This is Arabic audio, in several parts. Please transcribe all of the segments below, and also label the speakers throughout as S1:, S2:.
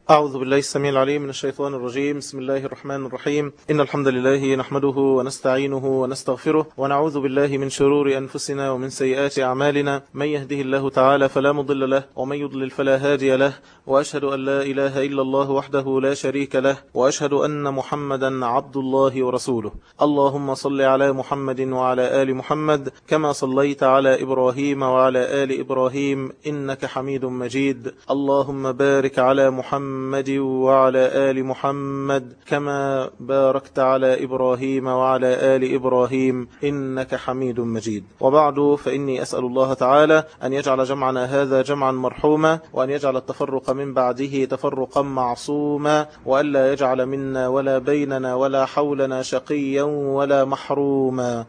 S1: أعوذ بالله السميع العليم من الشيطان الرجيم. بسم الله الرحمن الرحيم. إن الحمد لله نحمده ونستعينه ونستغفره ونعوذ بالله من شرور أنفسنا ومن سيئات أعمالنا. من يهده الله تعالى فلا مضل له ومن يضلل فلا هادي له، وأشهد أن لا إله إلا الله وحده لا شريك له، وأشهد أن محمدا عبد الله ورسوله. اللهم صل على محمد وعلى آل محمد كما صليت على إبراهيم وعلى آل إبراهيم إنك حميد مجيد. اللهم بارك على محمد وعلى آل محمد كما باركت على إبراهيم وعلى آل إبراهيم إنك حميد مجيد. وبعد، فإني أسأل الله تعالى أن يجعل جمعنا هذا جمعا مرحوما، وأن يجعل التفرق من بعده تفرقا معصوما، وألا يجعل منا ولا بيننا ولا حولنا شقيا ولا محروما.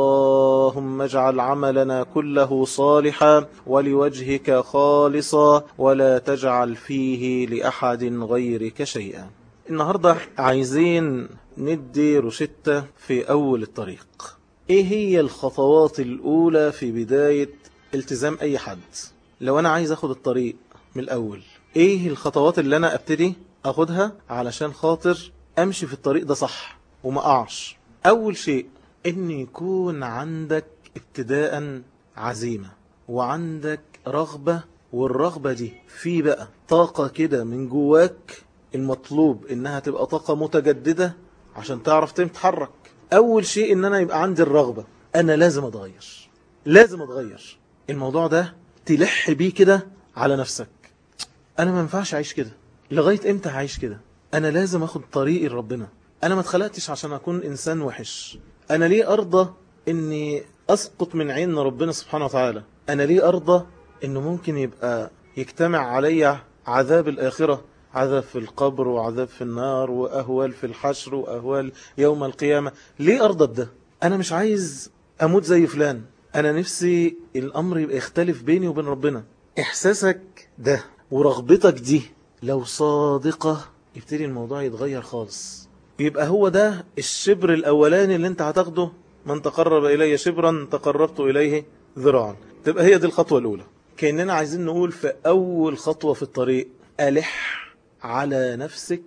S1: اللهم اجعل عملنا كله صالحا ولوجهك خالصا، ولا تجعل فيه لأحد غيرك شيئا. النهاردة عايزين ندي روشتة في أول الطريق. إيه هي الخطوات الأولى في بداية التزام أي حد؟ لو أنا عايز أخد الطريق من الأول، إيه الخطوات اللي أنا أبتدي أخدها علشان خاطر أمشي في الطريق ده صح وما أقعش؟ أول شيء إن يكون عندك ابتداء عزيمة وعندك رغبة، والرغبة دي في بقى طاقة كده من جواك، المطلوب إنها تبقى طاقة متجددة عشان تعرف تتحرك. أول شيء إن أنا يبقى عندي الرغبة، أنا لازم أتغير، لازم أتغير. الموضوع ده تلح بيه كده على نفسك. أنا ما ينفعش أعيش كده، لغاية إمتى هعيش كده؟ أنا لازم أخد طريقي لربنا. أنا ما اتخلقتش عشان أكون إنسان وحش. أنا ليه أرضى إني أسقط من عين ربنا سبحانه وتعالى؟ أنا ليه أرضى إنه ممكن يبقى يجتمع علي عذاب الآخرة، عذاب في القبر وعذاب في النار وأهوال في الحشر وأهوال يوم القيامة؟ ليه أرضى بده؟ أنا مش عايز أموت زي فلان. أنا نفسي الأمر يبقى يختلف بيني وبين ربنا. إحساسك ده ورغبتك دي لو صادقة، يبتدي الموضوع يتغير خالص. يبقى هو ده الشبر الأولاني اللي انت هتاخده. من تقرب إلي شبرا تقربت إليه ذراعا. تبقى هي دي الخطوة الأولى. كأننا عايزين نقول في أول خطوة في الطريق، ألح على نفسك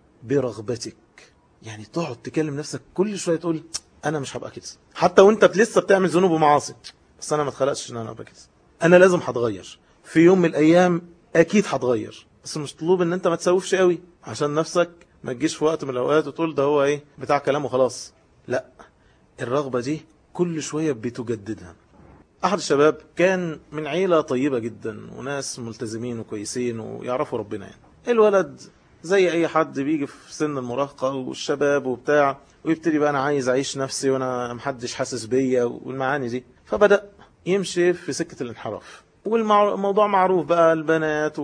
S1: برغبتك. يعني تقعد تكلم نفسك كل شوية تقول أنا مش هبقى كده، حتى وانت لسه بتعمل ذنوب ومعاصي. بس أنا ما اتخلقتش إن أنا أبقى كده. أنا لازم هتغير في يوم من الأيام، أكيد هتغير. بس مش طلوب إن أنت ما تسوفش قوي عشان نفسك ما تجيش في وقت من الأوقات وتقول ده هو إيه بتاع كلام وخلاص. لا، الرغبة دي كل شوية بتجددها. أحد الشباب كان من عيلة طيبة جدا وناس ملتزمين وكويسين ويعرفوا ربنا. يعني الولد زي أي حد بيجي في سن المراهقة والشباب وبتاع، ويبتدي بقى أنا عايز أعيش نفسي وأنا محدش حاسس بيا والمعاني دي. فبدأ يمشي في سكة الانحراف، والموضوع معروف بقى، البنات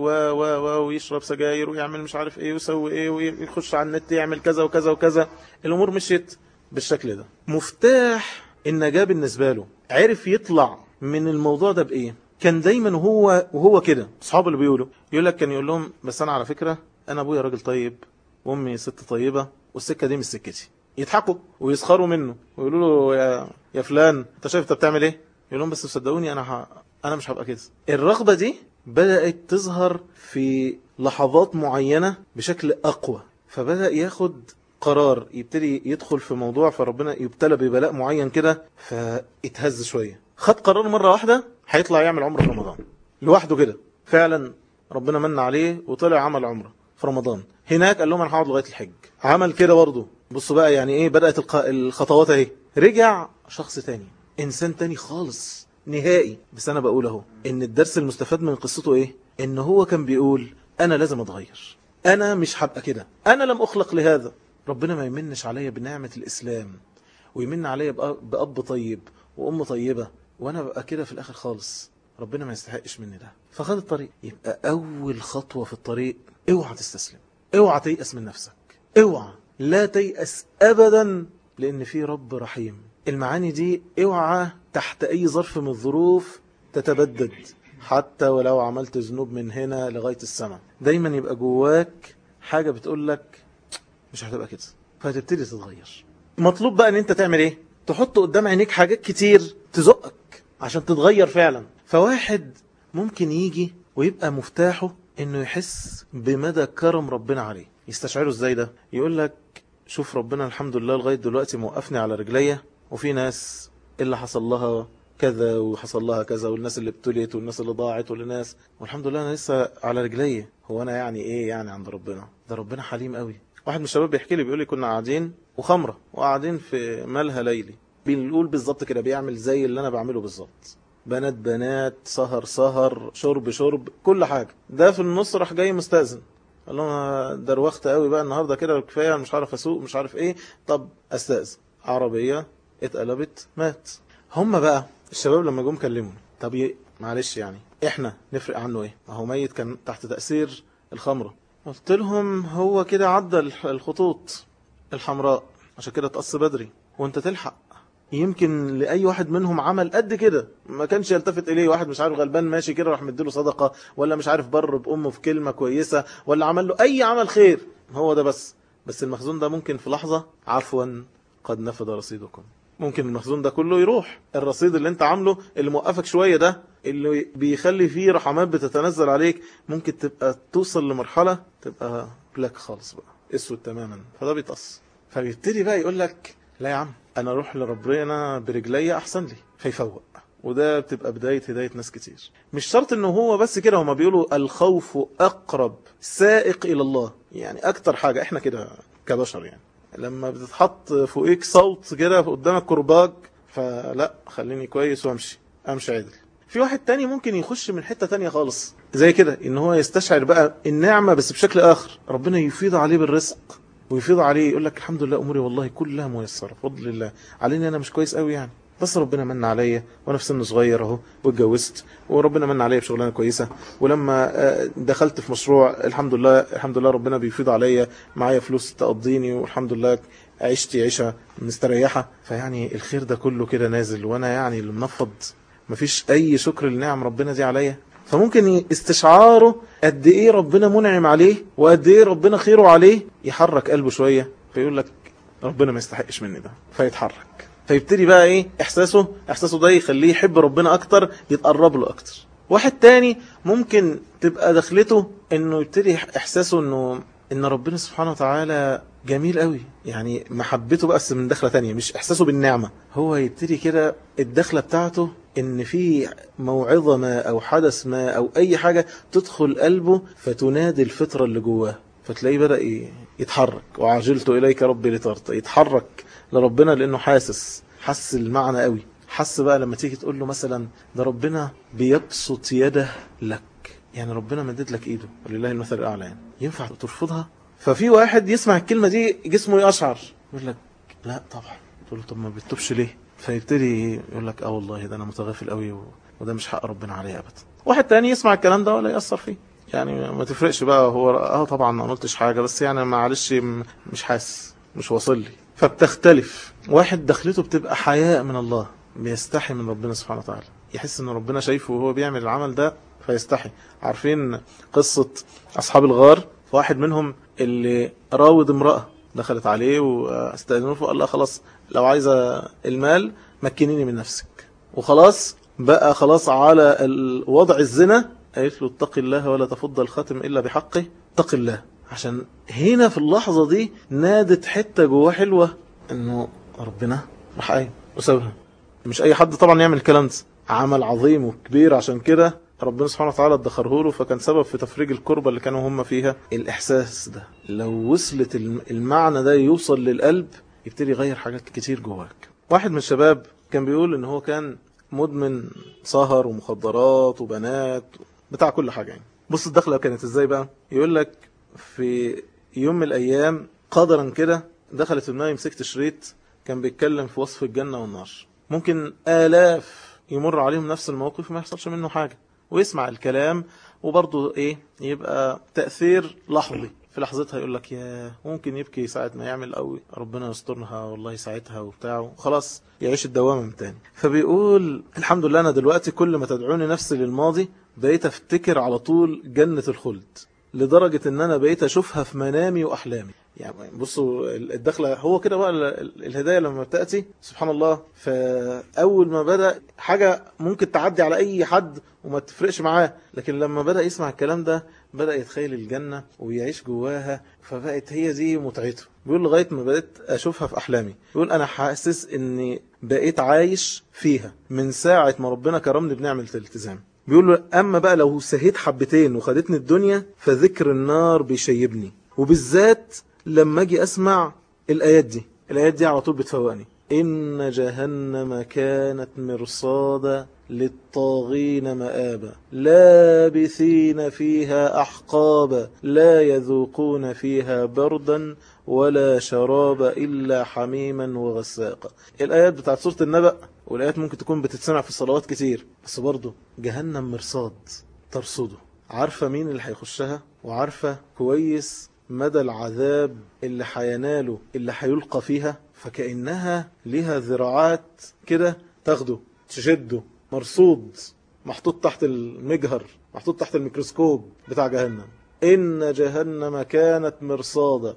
S1: ويشرب سجاير ويعمل مش عارف ايه ويسوي ايه ويخش على النت يعمل كذا وكذا وكذا. الأمور مشيت بالشكل ده. مفتاح النجاة بالنسبة له عرف يطلع من الموضوع ده بإيه؟ كان دايما وهو كده أصحابه اللي يقول لك، كان يقول لهم بس أنا على فكرة أنا أبويا راجل طيب وأمي ست طيبة والسكة دي مش سكتي. يضحكوا ويسخروا منه ويقولوا له يا فلان أنت شايف أنت بتعمل إيه؟ يقول لهم بس صدقوني أنا مش هبقى كده. الرغبة دي بدأت تظهر في لحظات معينة بشكل أقوى، فبدأ ياخد قرار يبتدي يدخل في موضوع، فربنا يبتلى ببلاء معين كده فاتهز شوية. خد قرار مرة واحدة هيطلع يعمل عمره في رمضان لوحده كده. فعلا ربنا من عليه وطلع عمل عمره في رمضان. هناك قال لهم انا هقعد لغاية الحج. عمل كده برضه. بصوا بقى يعني ايه بدأت الخطوات اهي. رجع شخص تاني، انسان تاني خالص نهائي. بس انا بقول اهو ان الدرس المستفاد من قصته ايه؟ ان هو كان بيقول انا لازم اتغير، انا مش هبقى كده، انا لم اخلق لهذا. ربنا ما يمنش عليا بنعمة الاسلام ويمن عليا بأب طيب وأم طيبة وانا بقى كده في الاخر خالص. ربنا ما يستحقش مني ده. فخد الطريق. يبقى اول خطوة في الطريق، اوعى تستسلم، اوعى تيأس من نفسك، اوعى لا تيأس ابدا، لان في رب رحيم. المعاني دي اوعى تحت اي ظرف من الظروف تتبدد، حتى ولو عملت ذنوب من هنا لغاية السماء. دايما يبقى جواك حاجة بتقول لك مش هتبقى كده، فهتبتدي تتغير. مطلوب بقى ان انت تعمل ايه؟ تحط قدام عينيك حاجات كتير تزقك عشان تتغير فعلا. فواحد ممكن يجي ويبقى مفتاحه انه يحس بمدى كرم ربنا عليه. يستشعره ازاي ده؟ يقول لك شوف ربنا الحمد لله لغاية دلوقتي موقفني على رجليا، وفي ناس اللي حصل لها كذا وحصل لها كذا، والناس اللي ابتليت والناس اللي ضاعت والناس، والحمد لله انا لسه على رجلي. هو انا يعني ايه يعني عند ربنا؟ ده ربنا حليم قوي. واحد من الشباب بيحكي لي بيقول لي كنا قاعدين وخمره وقاعدين في ملهى ليلي، بنقول بالظبط كده بيعمل زي اللي انا بعمله بالظبط، بنات بنات، سهر سهر، شرب شرب، كل حاجه. ده في النص راح جاي مستأذن، قال لهم انا دروخت قوي بقى النهارده كده كفايه، مش عارف اسوق مش عارف ايه، طب استأذن. عربيه اتقلبت مات. هم بقى الشباب لما جم كلموا، طب معلش يعني احنا نفرق عنه ايه؟ ما هو ميت كان تحت تأثير الخمره. قلت لهم هو كده عدى الخطوط الحمراء، عشان كده اتقص بدري وانت تلحق. يمكن لأي واحد منهم عمل قد كده ما كانش يلتفت إليه، واحد مش عارف غلبان ماشي كده راح مديله صدقة، ولا مش عارف بر بأمه في كلمة كويسة، ولا عمل له أي عمل خير، هو ده بس المخزون ده ممكن في لحظة عفوا قد نفد رصيدكم، ممكن المخزون ده كله يروح. الرصيد اللي انت عامله اللي موقفك شوية ده، اللي بيخلي فيه رحمات بتتنزل عليك، ممكن تبقى توصل لمرحلة تبقى بلاك خالص بقى، اسود تماما، فده بيتقص. فبيبتدي بقى يقول لك لا يا عم انا اروح لربنا برجلي احسن لي، فيفوق. وده بتبقى بداية هداية ناس كتير. مش شرط انه هو بس كده، هما بيقولوا الخوف اقرب سائق الى الله. يعني اكتر حاجة احنا كده كبشر، يعني لما بتتحط فوقيك صوت كده قدامك كرباج، فلا خليني كويس وامشي عدل. في واحد تاني ممكن يخش من حتة تانية خالص زي كده، ان هو يستشعر بقى النعمة بس بشكل اخر، ربنا يفيض عليه بالرزق ويفيض عليه، يقول لك الحمد لله اموري والله كلها ميسره بفضل الله، عليني انا مش كويس قوي يعني، بس ربنا من عليا وانا في سن صغير اهو واتجوزت، وربنا من عليا بشغلانه كويسه، ولما دخلت في مشروع الحمد لله ربنا بيفيض عليا، معايا فلوس تقضيني، والحمد لله عيشتي عيشه مستريحه. فيعني الخير ده كله كده نازل، وانا يعني اللي منفض مفيش اي شكر لنعم ربنا دي عليا. فممكن استشعاره قد ايه ربنا منعم عليه وقد ايه ربنا خيره عليه يحرك قلبه شوية، فيقول لك ربنا ما يستحقش مني ده، فيتحرك. فيبتدي بقى ايه احساسه ده يخليه يحب ربنا اكتر، يتقرب له اكتر. واحد تاني ممكن تبقى دخلته انه يبتدي احساسه ان ربنا سبحانه وتعالى جميل قوي، يعني محبته بس من دخلة تانية، مش احساسه بالنعمة. هو يبتدي كده الدخلة بتاعته ان في موعظة ما او حدث ما او اي حاجة تدخل قلبه فتنادي الفطرة اللي جواه، فتلاقيه بدأ يتحرك. وعجلت اليك ربي لترضى، يتحرك لربنا لانه حس المعنى قوي. حس بقى لما تيجي تقول له مثلا ده ربنا بيبسط يده لك، يعني ربنا مدد لك ايده ولله المثل الاعلى، يعني ينفع ترفضها؟ ففي واحد يسمع الكلمة دي جسمه يقشعر، يقول لك لا طبعا. تقول له طب ما بتتوبش ليه؟ فيبتدي يقول لك والله ده انا متغافل قوي وده مش حق ربنا عليه ابدا. واحد تاني يسمع الكلام ده ولا يأثر فيه، يعني ما تفرقش بقى، هو طبعا ما قلتش حاجة بس يعني معلش مش حاسس، مش واصل لي. فبتختلف. واحد دخلته بتبقى حياء من الله، بيستحي من ربنا سبحانه وتعالى، يحس ان ربنا شايفه وهو بيعمل العمل ده فيستحي. عارفين قصة اصحاب الغار؟ واحد منهم اللي راود امرأة دخلت عليه واستأذنوه، فقال لها خلاص لو عايزة المال مكنيني من نفسك، وخلاص بقى خلاص على وضع الزنا. قالت له اتق الله ولا تفض الخاتم إلا بحقه، اتق الله. عشان هنا في اللحظة دي نادت حتة جواه حلوة انه ربنا راح قايم وسابها. مش اي حد طبعا يعمل الكلام ده، عمل عظيم وكبير، عشان كده ربنا سبحانه وتعالى ادخره له، فكان سبب في تفريج الكربة اللي كانوا هم فيها. الإحساس ده لو وصلت المعنى ده يوصل للقلب، يبتدي يغير حاجات كتير جواك. واحد من الشباب كان بيقول ان هو كان مدمن سهر ومخدرات وبنات بتاع كل حاجة يعني. بص الدخلة كانت ازاي بقى؟ يقول لك في يوم من الأيام قدرا كده دخلت في دماغي، مسكت شريط كان بيتكلم في وصف الجنة والنار. ممكن آلاف يمر عليهم نفس الموقف وما يحصلش منه حاجة، ويسمع الكلام وبرضه يبقى تأثير لحظي، في لحظتها يقول لك يا ممكن يبكي ساعة ما يعمل قوي ربنا يسترها والله ساعتها وبتاعه، خلاص يعيش الدوامة من تاني. فبيقول الحمد لله أنا دلوقتي كل ما تدعوني نفسي للماضي بقيت أفتكر على طول جنة الخلد، لدرجة ان انا بقيت اشوفها في منامي واحلامي. يعني بصوا الدخلة هو كده بقى الهداية لما بتأتي سبحان الله. فاول ما بدأ حاجة ممكن تعدي على اي حد وما تفرقش معاه، لكن لما بدأ يسمع الكلام ده بدأ يتخيل الجنة ويعيش جواها، فبقت هي دي متعته. بيقول لغاية ما بقيت أشوفها في أحلامي، بيقول أنا حاسس إني بقيت عايش فيها من ساعة ما ربنا كرمني بنعمة الالتزام. بيقول له أما بقى لو سهيت حبتين وخدتني الدنيا فذكر النار بيشيبني، وبالذات لما أجي أسمع الآيات دي على طول بتفوقني. إن جهنم كانت مرصادا للطاغين مآبا لابثين فيها أحقابا لا يذوقون فيها بردا ولا شرابا إلا حميما وغساقا. الآيات بتاعت سورة النبأ، والآيات ممكن تكون بتتسمع في الصلوات كتير، بس برضو جهنم مرصاد ترصده، عارفة مين اللي هيخشها، وعارفة كويس مدى العذاب اللي هيناله اللي هيلقى فيها. فكأنها لها ذراعات كده تاخده تشده، مرصود، محطوط تحت المجهر، محطوط تحت الميكروسكوب بتاع جهنم. إن جهنم كانت مرصادا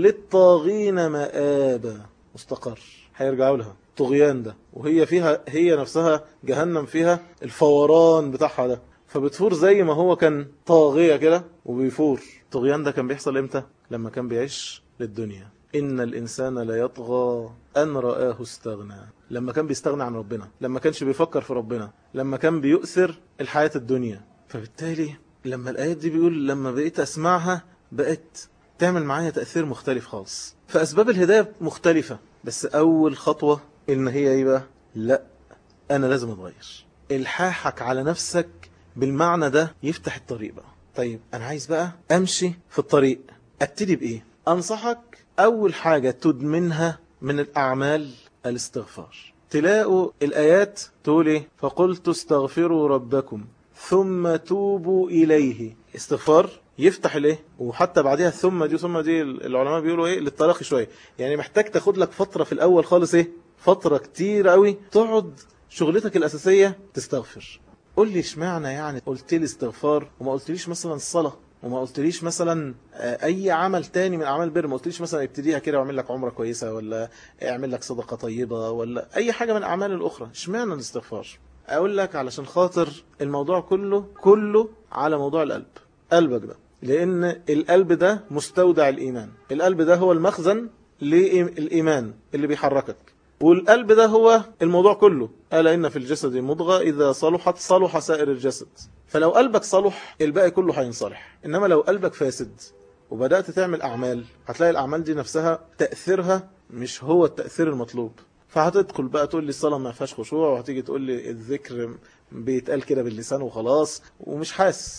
S1: للطاغين مآبا، مستقر هيرجعوا لها طغيان ده، وهي فيها هي نفسها جهنم فيها الفوران بتاعها ده، فبتفور زي ما هو كان طاغية كده وبيفور. الطغيان ده كان بيحصل امتى؟ لما كان بيعيش للدنيا. إن الإنسان لا يطغى أن رآه استغنى، لما كان بيستغنى عن ربنا، لما كانش بيفكر في ربنا، لما كان بيؤثر الحياة الدنيا. فبالتالي لما الآيات دي بيقول لما بقيت أسمعها بقت تعمل معايا تأثير مختلف خالص. فأسباب الهداية مختلفة، بس أول خطوة إن هي إيه بقى؟ لا، أنا لازم أتغير. الحاحك على نفسك بالمعنى ده يفتح الطريق بقى. طيب أنا عايز بقى أمشي في الطريق، أبتدي بإيه؟ أنصحك أول حاجة تدمنها من الأعمال الاستغفار. تلاقوا الآيات تقول إيه؟ فقلت استغفروا ربكم ثم توبوا إليه. استغفار يفتح الإيه؟ وحتى بعدها ثم دي العلماء بيقولوا إيه؟ للطلاق شوية، يعني محتاج تاخد لك فترة في الأول خالص، إيه؟ فترة كتير قوي تقعد شغلتك الأساسية تستغفر. قل لي اشمعنى يعني قلت لي استغفار وما قلتليش مثلا الصلاة، وما قلتليش مثلا اي عمل تاني من اعمال البر؟ ما قلتليش مثلا ابتديها كده واعمل لك عمره كويسه، ولا اعمل لك صدقه طيبه، ولا اي حاجه من الاعمال الاخرى؟ اشمعنى الاستغفار؟ اقول لك علشان خاطر الموضوع كله على موضوع القلب. قلبك ده، لان القلب ده مستودع الايمان، القلب ده هو المخزن للايمان اللي بيحركك، والقلب ده هو الموضوع كله. ألا إن في الجسد مضغة إذا صلحت صلح سائر الجسد. فلو قلبك صلح الباقي كله هينصلح. إنما لو قلبك فاسد وبدأت تعمل أعمال، هتلاقي الأعمال دي نفسها تأثيرها مش هو التأثير المطلوب. فهتدخل بقى تقول لي الصلاة ما فيهاش خشوع، وهتيجي تقول لي الذكر بيتقال كده باللسان وخلاص، ومش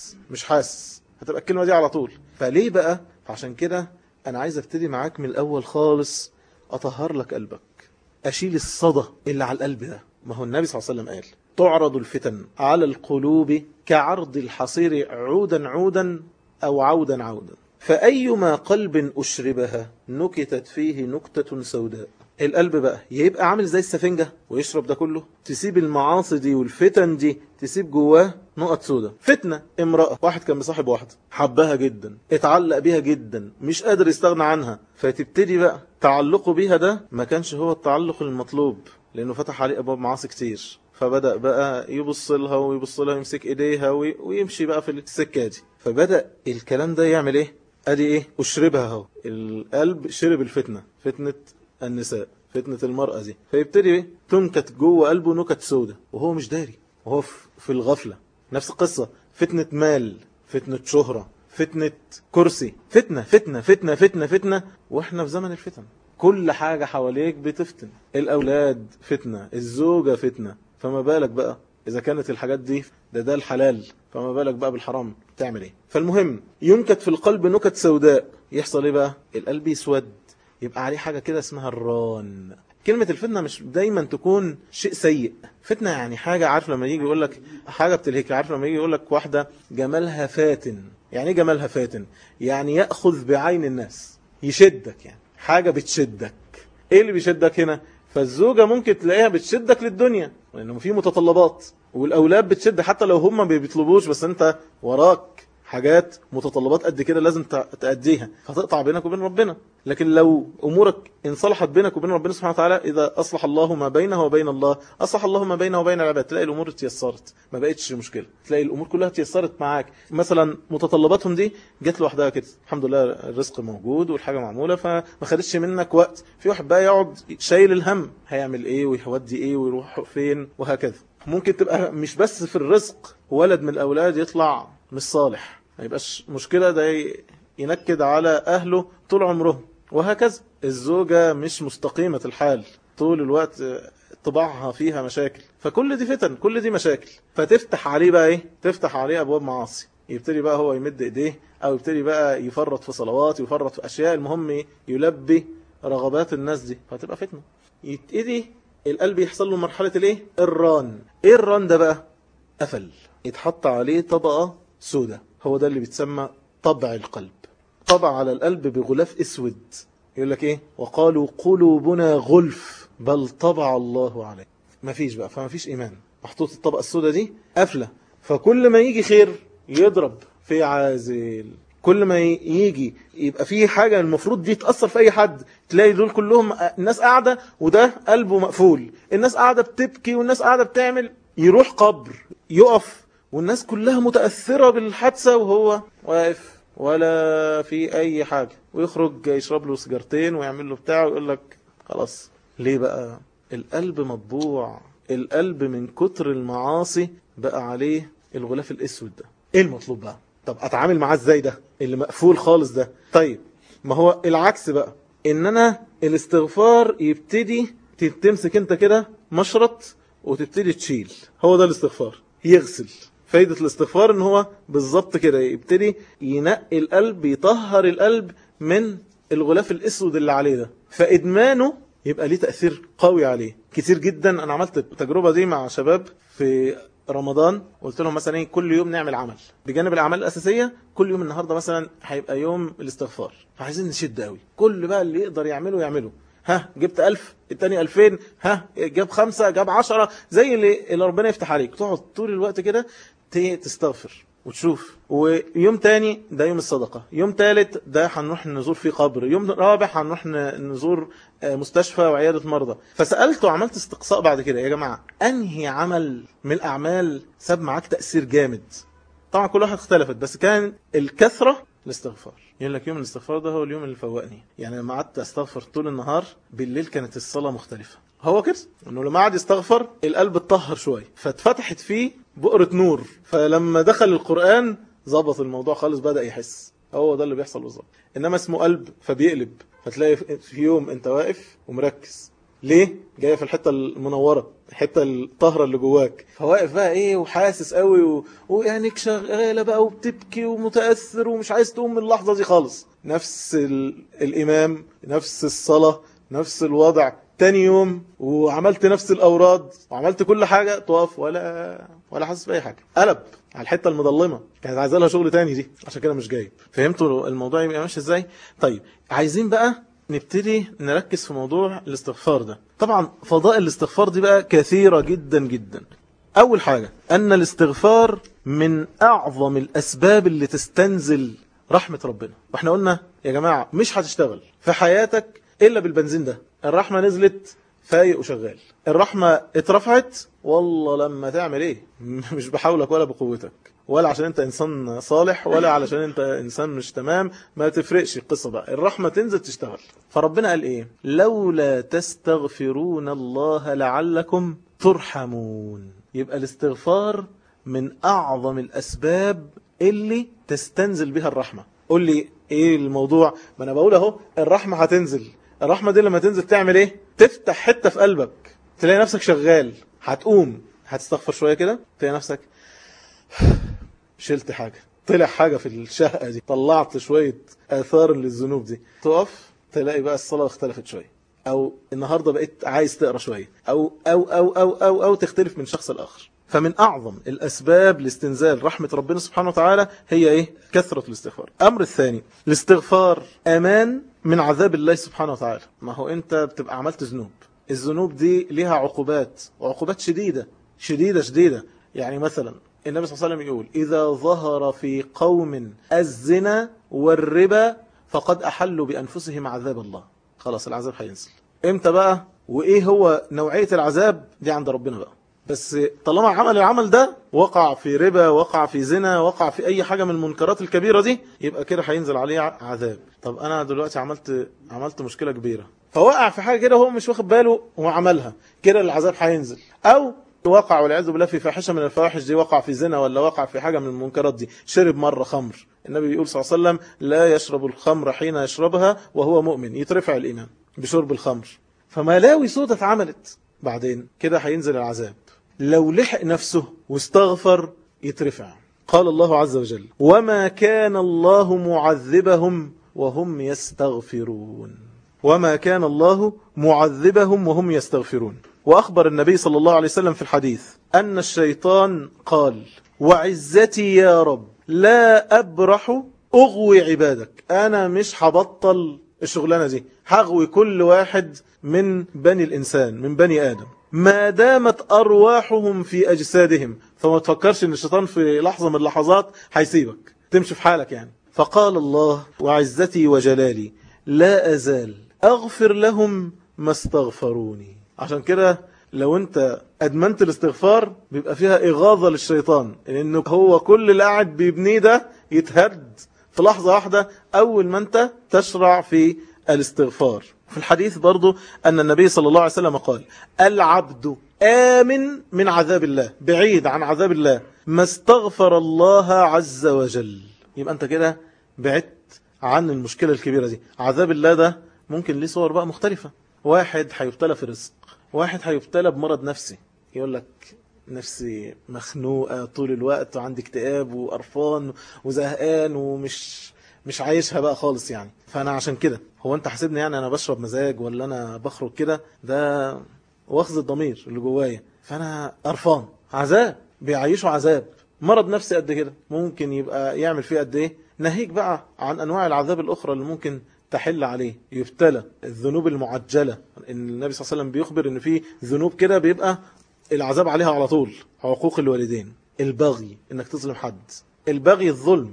S1: حاسس هتبقى الكلمة دي على طول. فليه بقى؟ عشان كده أنا عايز أبتدي معاك من الأول خالص، أطهر لك قلبك، أشيل الصدى اللي على القلب ده. ما هو النبي صلى الله عليه وسلم قال تعرض الفتن على القلوب كعرض الحصير عودا عودا أو عودا عودا، فأيما قلب أشربها نكتت فيه نكتة سوداء. القلب بقى يبقى عامل زي السفنجة ويشرب ده كله، تسيب المعاصي دي والفتن دي، تسيب جواه نقط سوداء. فتنة امرأة، واحد كان مصاحب واحدة حبها جدا، اتعلق بيها جدا، مش قادر يستغنى عنها، فتبتدي بقى تعلقه بيها ده ما كانش هو التعلق المطلوب، لأنه فتح عليه أبواب معاصي كتير. فبدأ بقى يبص لها ويمسك إيديها ويمشي بقى في السكة دي. فبدأ الكلام ده يعمل إيه؟ أدي إيه؟ أشربها هو. القلب شرب الفتنة، فتنة النساء، فتنة المرأة دي، فيبتدي تنكت جوه قلبه نكت سودة وهو مش داري، وهو في الغفلة. نفس القصة، فتنة مال، فتنة شهرة، فتنة كرسي، فتنة فتنة فتنة فتنة فتنة. واحنا في زمن الفتن، كل حاجة حواليك بتفتن. الأولاد فتنة، الزوجة فتنة، فما بالك بقى إذا كانت الحاجات دي ده الحلال، فما بالك بقى بالحرام تعمل إيه؟ فالمهم ينكت في القلب نكت سوداء. يحصل إيه بقى؟ القلب يسود، يبقى عليه حاجة كده اسمها الران. كلمة الفتنة مش دايما تكون شيء سيء. فتنة يعني حاجة، عارف لما يجي يقول لك حاجة بتلهيك، عارف لما يجي يقول لك واحدة جمالها فاتن. يعني ايه جمالها فاتن؟ يعني يأخذ بعين الناس، يشدك، يعني حاجة بتشدك. ايه اللي بيشدك هنا؟ فالزوجة ممكن تلاقيها بتشدك للدنيا لأنه في متطلبات، والأولاد بتشد حتى لو هم ما بيطلبوش، بس انت وراك حاجات متطلبات قد كده لازم تأديها، فتقطع بينك وبين ربنا. لكن لو أمورك انصلحت بينك وبين ربنا سبحانه وتعالى، إذا أصلح الله ما بينه وبين الله أصلح الله ما بينه وبين العباد، تلاقي الأمور اتيسرت، ما بقتش مشكلة، تلاقي الأمور كلها اتيسرت معاك. مثلا متطلباتهم دي جت لوحدها كده، الحمد لله الرزق موجود والحاجة معمولة، فما خدتش منك وقت. في واحد بقى يقعد شايل الهم، هيعمل إيه ويودي إيه ويروح فين وهكذا. ممكن تبقى مش بس في الرزق، ولد من الأولاد يطلع مش صالح، ما يبقاش مشكلة، ده ينكد على أهله طول عمرهم، وهكذا. الزوجة مش مستقيمة الحال طول الوقت، طباعها فيها مشاكل، فكل دي فتن، كل دي مشاكل، فتفتح عليه بقى ايه؟ تفتح عليه أبواب معاصي، يبتدي بقى هو يمد ايديه، أو يبتدي بقى يفرط في صلوات، يفرط في أشياء، المهم يلبي رغبات الناس دي، فتبقى فتنة. يبتدي القلب يحصل له مرحلة الايه؟ الران. ايه الران ده بقى؟ قفل، يتحط عليه طبقة سودة، هو ده اللي بيتسمى طبع القلب. طبع على القلب بغلاف اسود. يقول لك ايه؟ وقالوا قلوبنا غلف بل طبع الله عليه. مفيش بقى، فمفيش ايمان، محطوط الطبقة السودة دي قافلة، فكل ما يجي خير يضرب في عازل، كل ما يجي يبقى فيه حاجة المفروض دي تأثر في أي حد، تلاقي دول كلهم الناس قاعدة وده قلبه مقفول، الناس قاعدة بتبكي والناس قاعدة بتعمل، يروح قبر يقف والناس كلها متأثرة بالحادثة وهو واقف ولا في أي حاجة، ويخرج يشرب له سيجارتين ويعمل له بتاعه ويقول لك خلاص. ليه بقى؟ القلب مطبوع، القلب من كتر المعاصي بقى عليه الغلاف الأسود ده. ايه المطلوب بقى؟ طب اتعامل معاه ازاي ده اللي مقفول خالص ده؟ طيب ما هو العكس بقى، ان انا الاستغفار يبتدي تمسك انت كده مشرط وتبتدي تشيل، هو ده الاستغفار، يغسل. فايدة الاستغفار ان هو بالظبط كده يبتدي ينقي القلب، يطهر القلب من الغلاف الاسود اللي عليه ده، فادمانه يبقى ليه تأثير قوي عليه كتير جدا. انا عملت التجربة دي مع شباب في رمضان، قلت لهم مثلا ايه، كل يوم نعمل عمل بجانب الاعمال الاساسيه، كل يوم النهارده مثلا هيبقى يوم الاستغفار، فعايزين نشد قوي، كل بقى اللي يقدر يعمله. ها جبت 1000 التاني 2000، ها جاب 5 جاب 10، زي اللي ربنا يفتح عليك، تقعد طول الوقت كده تستغفر وتشوف. ويوم تاني ده يوم الصدقة، يوم تالت ده هنروح نزور فيه قبر، يوم رابع هنروح نزور مستشفى وعيادة مرضى. فسألته وعملت استقصاء بعد كده، يا جماعة أنهي عمل من الأعمال ساب معاك تأثير جامد؟ طبعا كل واحد اختلفت، بس كان الكثرة الاستغفار. يقول لك يوم الاستغفار ده هو اليوم اللي فوقني، يعني لما قعدت استغفر طول النهار، بالليل كانت الصلاة مختلفة. هو كده انه لما قعد يستغفر القلب اتطهر شويه، فاتفتحت فيه بؤرة نور، فلما دخل القرآن ظبط الموضوع خالص، بدأ يحس. هو ده اللي بيحصل بالظبط. انما اسمه قلب فبيقلب، فتلاقي في يوم انت واقف ومركز، ليه؟ جايه في الحته المنوره، الحته الطاهره اللي جواك، فواقف بقى ايه وحاسس قوي ويعنيك شغاله بقى وبتبكي ومتاثر ومش عايز تقوم من اللحظه دي خالص. نفس الامام، نفس الصلاه، نفس الوضع، تاني يوم وعملت نفس الأوراد وعملت كل حاجة، تقف ولا حاسس بأي حاجة. قلب على الحتة المظلمة، كانت عايزة لها شغل تاني دي، عشان كده مش جايب. فهمتوا الموضوع يبقى ماشي ازاي؟ طيب عايزين بقى نبتدي نركز في موضوع الاستغفار ده. طبعا فضائل الاستغفار دي بقى كثيرة جدا جدا. أول حاجة أن الاستغفار من أعظم الأسباب اللي تستنزل رحمة ربنا. واحنا قلنا يا جماعة مش هتشتغل في حياتك إلا بالبنزين ده. الرحمة نزلت فايق وشغال، الرحمة اترفعت، والله لما تعمل ايه مش بحولك ولا بقوتك، ولا عشان انت انسان صالح، ولا علشان انت انسان مش تمام، ما تفرقش القصة بقى، الرحمة تنزل تشتغل. فربنا قال ايه؟ لولا تستغفرون الله لعلكم ترحمون. يبقى الاستغفار من اعظم الاسباب اللي تستنزل بها الرحمة. قول لي ايه الموضوع؟ ما انا بقول اهو الرحمة هتنزل. الرحمة دي لما تنزل تعمل ايه؟ تفتح حتة في قلبك، تلاقي نفسك شغال، هتقوم هتستغفر شوية كده، تلاقي نفسك شلت حاجة، طلع حاجة في الشهقة دي، طلعت شوية آثار للذنوب دي، تقف تلاقي بقى الصلاة اختلفت شوية، او النهاردة بقيت عايز تقرأ شوية، أو تختلف من شخص الآخر. فمن أعظم الأسباب لاستنزال رحمة ربنا سبحانه وتعالى هي إيه؟ كثرة الاستغفار. أمر الثاني، الاستغفار أمان من عذاب الله سبحانه وتعالى. ما هو أنت بتبقى عملت ذنوب، الذنوب دي لها عقوبات، وعقوبات شديدة شديدة شديدة. يعني مثلا النبي صلى الله عليه وسلم يقول إذا ظهر في قوم الزنا والربا فقد أحلوا بأنفسهم عذاب الله. خلاص العذاب هينزل. امتى بقى وإيه هو نوعية العذاب دي عند ربنا بقى، بس طالما عمل العمل ده وقع في ربا، وقع في زنا، وقع في أي حاجة من المنكرات الكبيرة دي، يبقى كده هينزل عليه عذاب. طب أنا دلوقتي عملت مشكلة كبيرة، فوقع في حاجة كده هو مش واخد باله وعملها، كده العذاب هينزل. أو وقع والعياذ بالله في فاحشة من الفواحش دي، وقع في زنا ولا وقع في حاجة من المنكرات دي، شرب مرة خمر. النبي بيقول صلى الله عليه وسلم لا يشرب الخمر حين يشربها وهو مؤمن، يترفع الإيمان بشرب الخمر. فملاوي سودة اتعملت، بعدين كده هينزل العذاب. لو لحق نفسه واستغفر يترفع. قال الله عز وجل وما كان الله معذبهم وهم يستغفرون. وما كان الله معذبهم وهم يستغفرون. وأخبر النبي صلى الله عليه وسلم في الحديث أن الشيطان قال وعزتي يا رب لا أبرح أغوي عبادك، أنا مش هبطل الشغلانة دي، هغوي كل واحد من بني الإنسان، من بني آدم، ما دامت أرواحهم في أجسادهم. فما تفكرش أن الشيطان في لحظة من اللحظات هيسيبك تمشي في حالك يعني. فقال الله وعزتي وجلالي لا أزال أغفر لهم ما استغفروني. عشان كده لو انت أدمنت الاستغفار بيبقى فيها إغاظة للشيطان، لأنه هو كل اللي قاعد بيبنيه ده يتهد في لحظة واحدة أول ما انت تشرع في الاستغفار. في الحديث برضو أن النبي صلى الله عليه وسلم قال العبد آمن من عذاب الله، بعيد عن عذاب الله ما استغفر الله عز وجل. يبقى انت كده بعدت عن المشكلة الكبيرة دي. عذاب الله ده ممكن ليه صور بقى مختلفة. واحد هيبتلى في الرزق، واحد هيبتلى بمرض نفسي، يقول لك نفسي مخنوقة طول الوقت وعندي اكتئاب وقرفان وزهقان ومش عايشها بقى خالص يعني. فأنا عشان كده هو أنت حاسبني يعني أنا بشرب مزاج ولا أنا بخرج كده، ده واخذ الضمير اللي جوايا، فأنا قرفان. عذاب بيعيشوا عذاب. مرض نفسي قد كده ممكن يبقى يعمل فيه قد إيه. ناهيك بقى عن أنواع العذاب الأخرى اللي ممكن تحل عليه. يبتلى الذنوب المعجلة، إن النبي صلى الله عليه وسلم بيخبر إن في ذنوب كده بيبقى العذاب عليها على طول. عقوق الوالدين، البغي إنك تظلم حد، البغي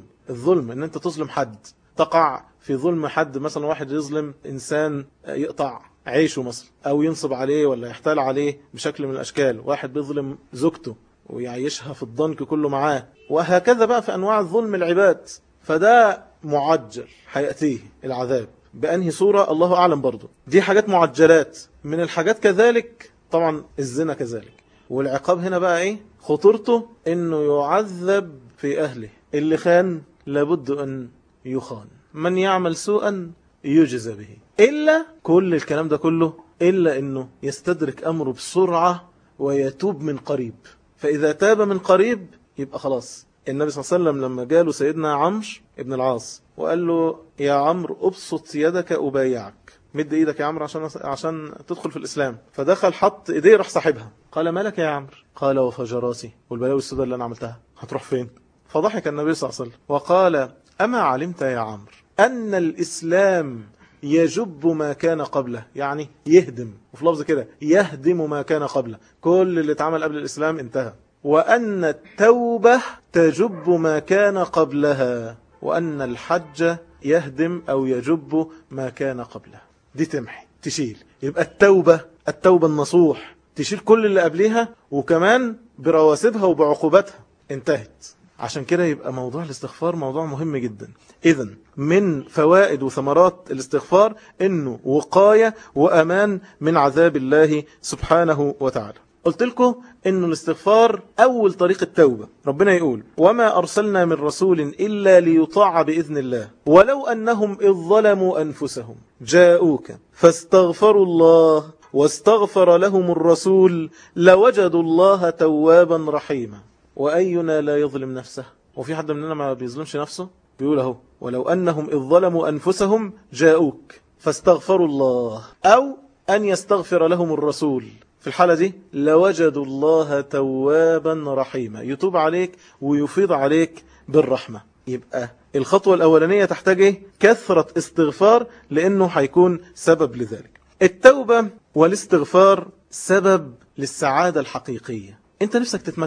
S1: الظلم إن أنت تظلم حد، تقع في ظلم حد. مثلا واحد يظلم إنسان يقطع عيشه مثلا، أو ينصب عليه ولا يحتال عليه بشكل من الأشكال. واحد بيظلم زوجته ويعيشها في الضنك كله معاه، وهكذا بقى في أنواع الظلم العباد. فده معجل هيأتيه العذاب بأنهي صورة الله أعلم. برضو دي حاجات معجلات. من الحاجات كذلك طبعا الزنا كذلك. والعقاب هنا بقى إيه خطورته؟ إنه يعذب في أهله. اللي خان لابد أن يخان، من يعمل سوءا يجزى به. إلا كل الكلام ده كله إلا إنه يستدرك أمره بسرعة ويتوب من قريب. فإذا تاب من قريب يبقى خلاص. النبي صلى الله عليه وسلم لما جاله سيدنا عمرو ابن العاص وقال له يا عمرو ابسط يدك أبايعك، مد ايدك يا عمرو عشان تدخل في الإسلام. فدخل حط ايديه راح صاحبها. قال ما لك يا عمرو؟ قال وفجراتي والبلاوي السوداء اللي انا عملتها، هتروح فين؟ فضحك النبي صلى الله عليه وسلم وقال أما علمت يا عمرو أن الإسلام يجب ما كان قبله، يعني يهدم، وفي لفظ كده يهدم ما كان قبله، كل اللي اتعمل قبل الإسلام انتهى. وأن التوبة تجب ما كان قبلها، وأن الحج يهدم أو يجب ما كان قبله. دي تمحي تشيل. يبقى التوبة النصوح تشيل كل اللي قبلها، وكمان برواسبها وبعقوبتها انتهت. عشان كده يبقى موضوع الاستغفار موضوع مهم جدا. إذن من فوائد وثمرات الاستغفار إنه وقاية وأمان من عذاب الله سبحانه وتعالى. قلت لكم إنه الاستغفار أول طريق التوبة. ربنا يقول وما أرسلنا من رسول إلا ليطاع بإذن الله ولو أنهم إذ ظلموا أنفسهم جاءوك فاستغفروا الله واستغفر لهم الرسول لوجدوا الله توابا رحيما. وأينا لا يظلم نفسه؟ وفي حد مننا ما بيظلمش نفسه؟ بيقول اهو ولو أنهم إذ ظلموا أنفسهم جاءوك فاستغفروا الله، أو أن يستغفر لهم الرسول. في الحالة دي لوجدوا الله توابا رحيما، يتوب عليك ويفيض عليك بالرحمة. يبقى الخطوة الأولانية تحتاج إيه؟ كثرة استغفار، لأنه هيكون سبب لذلك. التوبة والاستغفار سبب للسعادة الحقيقية. انت نفسك تتمتع،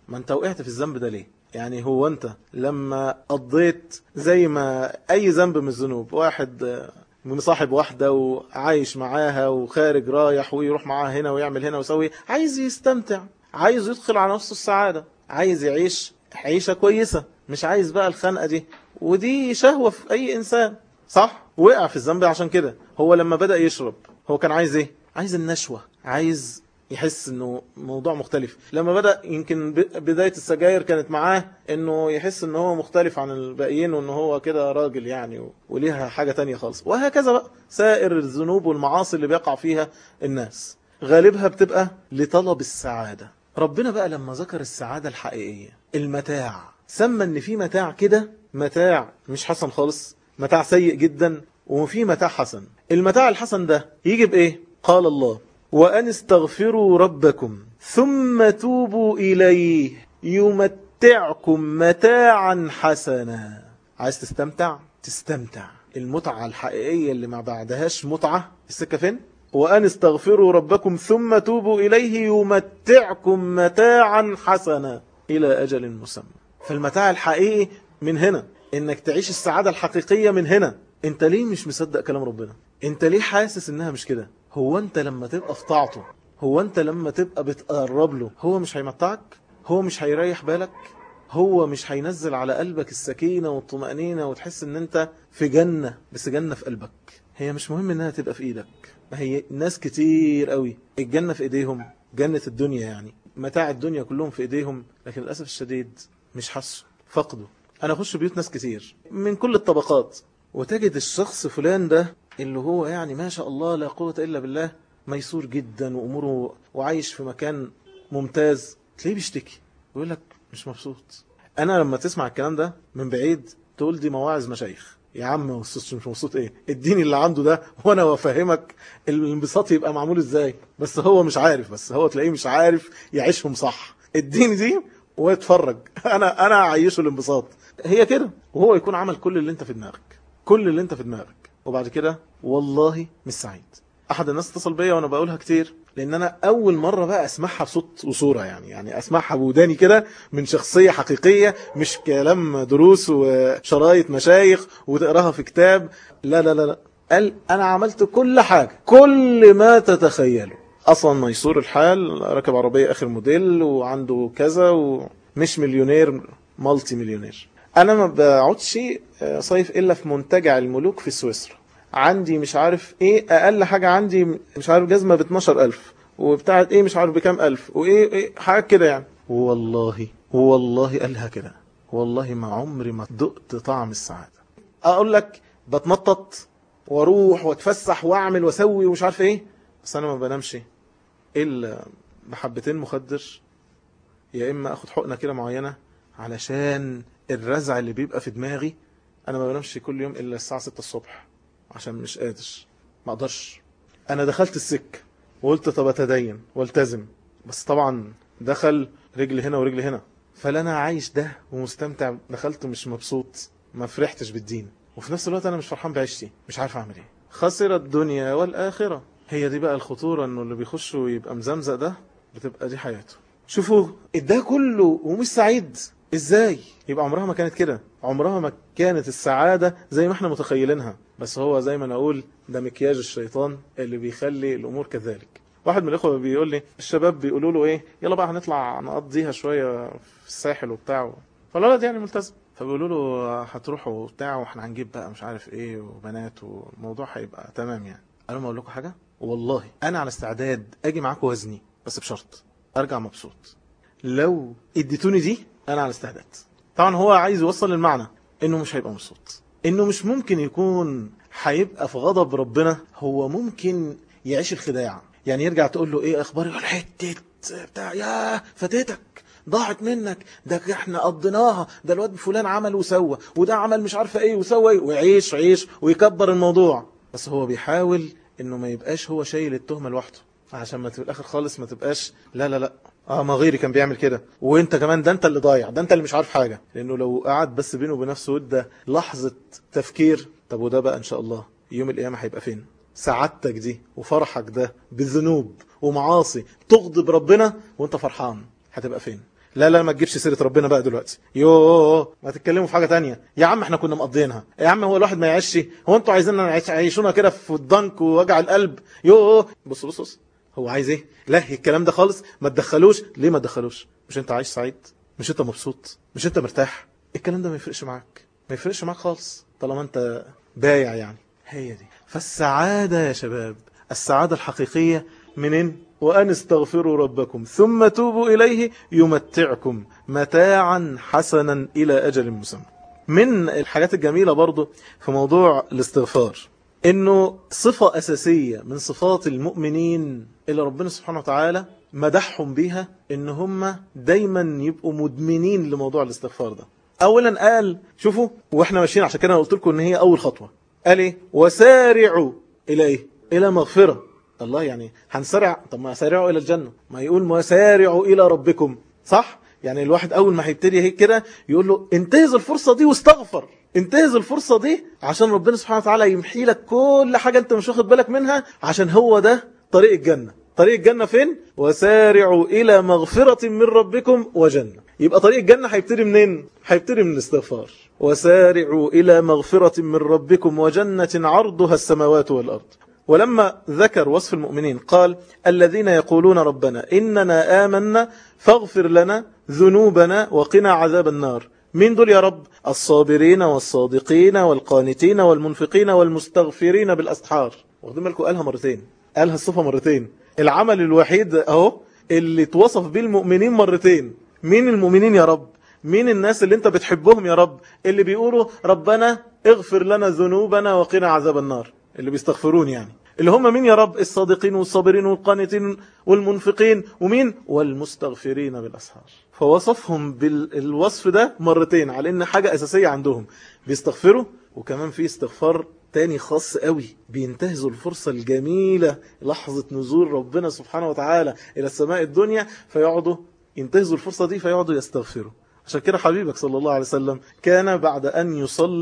S1: ما انت وقعت في الذنب ده ليه؟ يعني هو انت لما قضيت زي ما اي ذنب من الذنوب، واحد مصاحب واحدة وعايش معاها وخارج رايح ويروح معاها هنا ويعمل هنا ويسوي، عايز يستمتع، عايز يدخل على نفسه السعادة، عايز يعيش عيشة كويسة، مش عايز بقى الخنقة دي، ودي شهوة في أي إنسان، صح؟ وقع في الذنب عشان كده. هو لما بدأ يشرب هو كان عايز إيه؟ عايز النشوة، عايز يحس انه موضوع مختلف. لما بدأ يمكن بداية السجاير كانت معاه انه يحس انه هو مختلف عن الباقيين وانه هو كده راجل يعني وليها حاجة تانية خالص. وهكذا بقى سائر الذنوب والمعاصي اللي بيقع فيها الناس غالبها بتبقى لطلب السعادة. ربنا بقى لما ذكر السعادة الحقيقية المتاع، سمى ان في متاع كده متاع مش حسن خالص، متاع سيء جدا، وفي متاع حسن. المتاع الحسن ده يجي بإيه؟ قال الله وأن استغفروا ربكم ثم توبوا إليه يمتعكم متاعا حسنا. عايز تستمتع؟ تستمتع. المتعة الحقيقية اللي ما بعدهاش متعة، السكة فين؟ وأن استغفروا ربكم ثم توبوا إليه يمتعكم متاعا حسنا إلى أجل مسمى. فالمتاع الحقيقي من هنا، إنك تعيش السعادة الحقيقية من هنا. انت ليه مش مصدق كلام ربنا؟ انت ليه حاسس انها مش كده؟ هو انت لما تبقى في طاعته، هو انت لما تبقى بتقرب له، هو مش هيمتعك؟ هو مش هيريح بالك؟ هو مش هينزل على قلبك السكينة والطمأنينة وتحس ان انت في جنة، بس جنة في قلبك؟ هي مش مهم انها تبقى في ايدك. ما هي ناس كتير قوي الجنة في ايديهم، جنة الدنيا يعني متاع الدنيا كلهم في ايديهم، لكن للأسف الشديد مش حسوا، فقدوا. انا اخش بيوت ناس كتير من كل الطبقات، وتجد الشخص فلان ده اللي هو يعني ما شاء الله لا قوة إلا بالله، ميسور جدا وأموره وعايش في مكان ممتاز، تلاقيه بيشتكي ويقول لك مش مبسوط. أنا لما تسمع الكلام ده من بعيد تقول دي مواعظ مشايخ. يا عم مش مبسوط ايه؟ اديني اللي عنده ده وانا وافهمك الانبساط يبقى معمول ازاي. بس هو مش عارف، بس هو تلاقيه مش عارف يعيشهم صح. اديني دي واتفرج انا اعيشه الانبساط. هي كده، وهو يكون عمل كل اللي انت في دماغك، كل اللي انت في دماغك، وبعد كده والله مش سعيد. احد الناس اتصل بيا وانا بقولها كتير، لان انا اول مرة بقى اسمعها بصوت وصورة، يعني اسمعها بوداني كده من شخصية حقيقية، مش كلام دروس وشرايط مشايخ وتقراها في كتاب. لا لا لا لا، قال انا عملت كل حاجة، كل ما تتخيله. اصلا ميسور الحال، راكب عربية اخر موديل وعنده كذا، ومش مليونير، مالتي مليونير. انا ما بقعدش صيف الا في منتجع الملوك في سويسرا. عندي مش عارف ايه، اقل حاجة عندي مش عارف جزمة ب 12,000، وبتاعت ايه مش عارف بكام الف، وايه حاجة كده يعني. والله قالها كده، والله ما عمري ما دقت طعم السعادة. اقول لك بتنطط واروح واتفسح واعمل واسوي ومش عارف ايه، بس انا ما بنامش الا بحبتين مخدر، يا اما اخد حقنة كده معينة علشان الرزع اللي بيبقى في دماغي. انا ما بنامش كل يوم الا الساعة 6 الصبح عشان مش قادر، ما اقدرش. انا دخلت السك وقلت طب اتدين والتزم، بس طبعا دخل رجل هنا ورجل هنا، فلا انا عايش ده ومستمتع، دخلت مش مبسوط، ما فرحتش بالدين، وفي نفس الوقت انا مش فرحان بعيشتي، مش عارف اعمل ايه. خسر الدنيا والاخرة. هي دي بقى الخطورة، انه اللي بيخش ويبقى مزمزق ده بتبقى دي حياته. شوفوا ده كله ومش سعيد ازاي؟ يبقى عمرها ما كانت كده، عمرها ما كانت السعادة زي ما احنا متخيلينها. بس هو زي ما نقول ده مكياج الشيطان اللي بيخلي الامور كذلك. واحد من الاخوة بيقول لي الشباب بيقولوا له ايه، يلا بقى هنطلع نقضيها شوية في الساحل وبتاع، فالولد يعني ملتزم، فبيقولوا له هتروحوا وبتاع واحنا هنجيب بقى مش عارف ايه وبنات والموضوع هيبقى تمام يعني. انا ما اقول لكم حاجة، والله انا على استعداد اجي معاكم وزني، بس بشرط ارجع مبسوط. لو اديتوني دي انا على استعداد. طبعا هو عايز يوصل للمعنى انه مش هيبقى مبسوط، انه مش ممكن يكون هيبقى في غضب ربنا، هو ممكن يعيش الخداع. يعني يرجع تقول له ايه اخباري، يقول حته بتاع يا فاتتك ضاعت منك، ده احنا قضيناها، ده الواد فلان عمل وسوى، وده عمل مش عارفه ايه وسوى ايه، ويعيش ويكبر الموضوع. بس هو بيحاول انه ما يبقاش هو شايل التهمه لوحده، عشان ما في الاخر خالص ما تبقاش لا لا لا ما غيري كان بيعمل كده، وانت كمان ده انت اللي ضايع، ده انت اللي مش عارف حاجة. لانه لو قعد بس بينه وبنفسه وده لحظة تفكير، طب وده بقى ان شاء الله يوم القيامة هيبقى فين؟ سعادتك دي وفرحك ده بذنوب ومعاصي تغضب ربنا وانت فرحان، هتبقى فين؟ لا لا ما تجيبش سيرة ربنا بقى دلوقتي، يوه ما تتكلموا في حاجة تانية يا عم، احنا كنا مقضينها يا عم، هو الواحد ما يعيش، هو انتوا عايزيننا نعيشونا كده في الضنك ووجع القلب، يوه بص بص بص هو عايز ايه؟ لا الكلام ده خالص ما تدخلوش. ليه ما تدخلوش؟ مش انت عايش سعيد؟ مش انت مبسوط؟ مش انت مرتاح؟ الكلام ده ما يفرقش معاك، ما يفرقش معاك خالص طالما انت بايع يعني. هي دي فالسعادة يا شباب، السعادة الحقيقية منين؟ وأن استغفروا ربكم ثم توبوا إليه يمتعكم متاعا حسنا إلى أجل مسمى. من الحاجات الجميلة برضو في موضوع الاستغفار إنه صفة أساسية من صفات المؤمنين اللي ربنا سبحانه وتعالى مدحهم بيها، إن هم دايما يبقوا مدمنين لموضوع الاستغفار ده. أولا قال شوفوا، وإحنا ماشيين عشان كده أنا قلت لكم إن هي أول خطوة، قال إيه؟ وسارعوا إلى إيه؟ إلى مغفرة. الله يعني هنسارع؟ طب ما سارعوا إلى الجنة، ما يقول وسارعوا إلى ربكم، صح؟ يعني الواحد أول ما هيبتدي هيك كده يقول له انتهز الفرصة دي واستغفر، انتهز الفرصة دي عشان ربنا سبحانه وتعالى يمحي لك كل حاجة انت مش واخد بالك منها، عشان هو ده طريق الجنة. طريق الجنة فين؟ وسارعوا إلى مغفرة من ربكم وجنة. يبقى طريق الجنة هيبتدي منين؟ هيبتدي من الاستغفار. وسارعوا إلى مغفرة من ربكم وجنة عرضها السماوات والأرض. ولما ذكر وصف المؤمنين قال الذين يقولون ربنا إننا آمنا فاغفر لنا ذنوبنا وقنا عذاب النار. مين دول يا رب؟ الصابرين والصادقين والقانتين والمنفقين والمستغفرين بالأسحار. واخدين بالكم قالها مرتين، قالها الصفة مرتين. العمل الوحيد اهو اللي توصف به المؤمنين مرتين. مين المؤمنين يا رب؟ مين الناس اللي انت بتحبهم يا رب؟ اللي بيقولوا ربنا اغفر لنا ذنوبنا وقنا عذاب النار، اللي بيستغفرون يعني. اللي هم مين يا رب؟ الصادقين والصابرين والقانتين والمنفقين، ومين؟ والمستغفرين بالأسحار. فوصفهم بالوصف ده مرتين على ان حاجة أساسية عندهم، بيستغفروا. وكمان في استغفار تاني خاص قوي، بينتهزوا الفرصة الجميلة لحظة نزول ربنا سبحانه وتعالى إلى السماء الدنيا، فيقعدوا ينتهزوا الفرصة دي فيقعدوا يستغفروا. عشان كده حبيبك صلى الله عليه وسلم كان بعد أن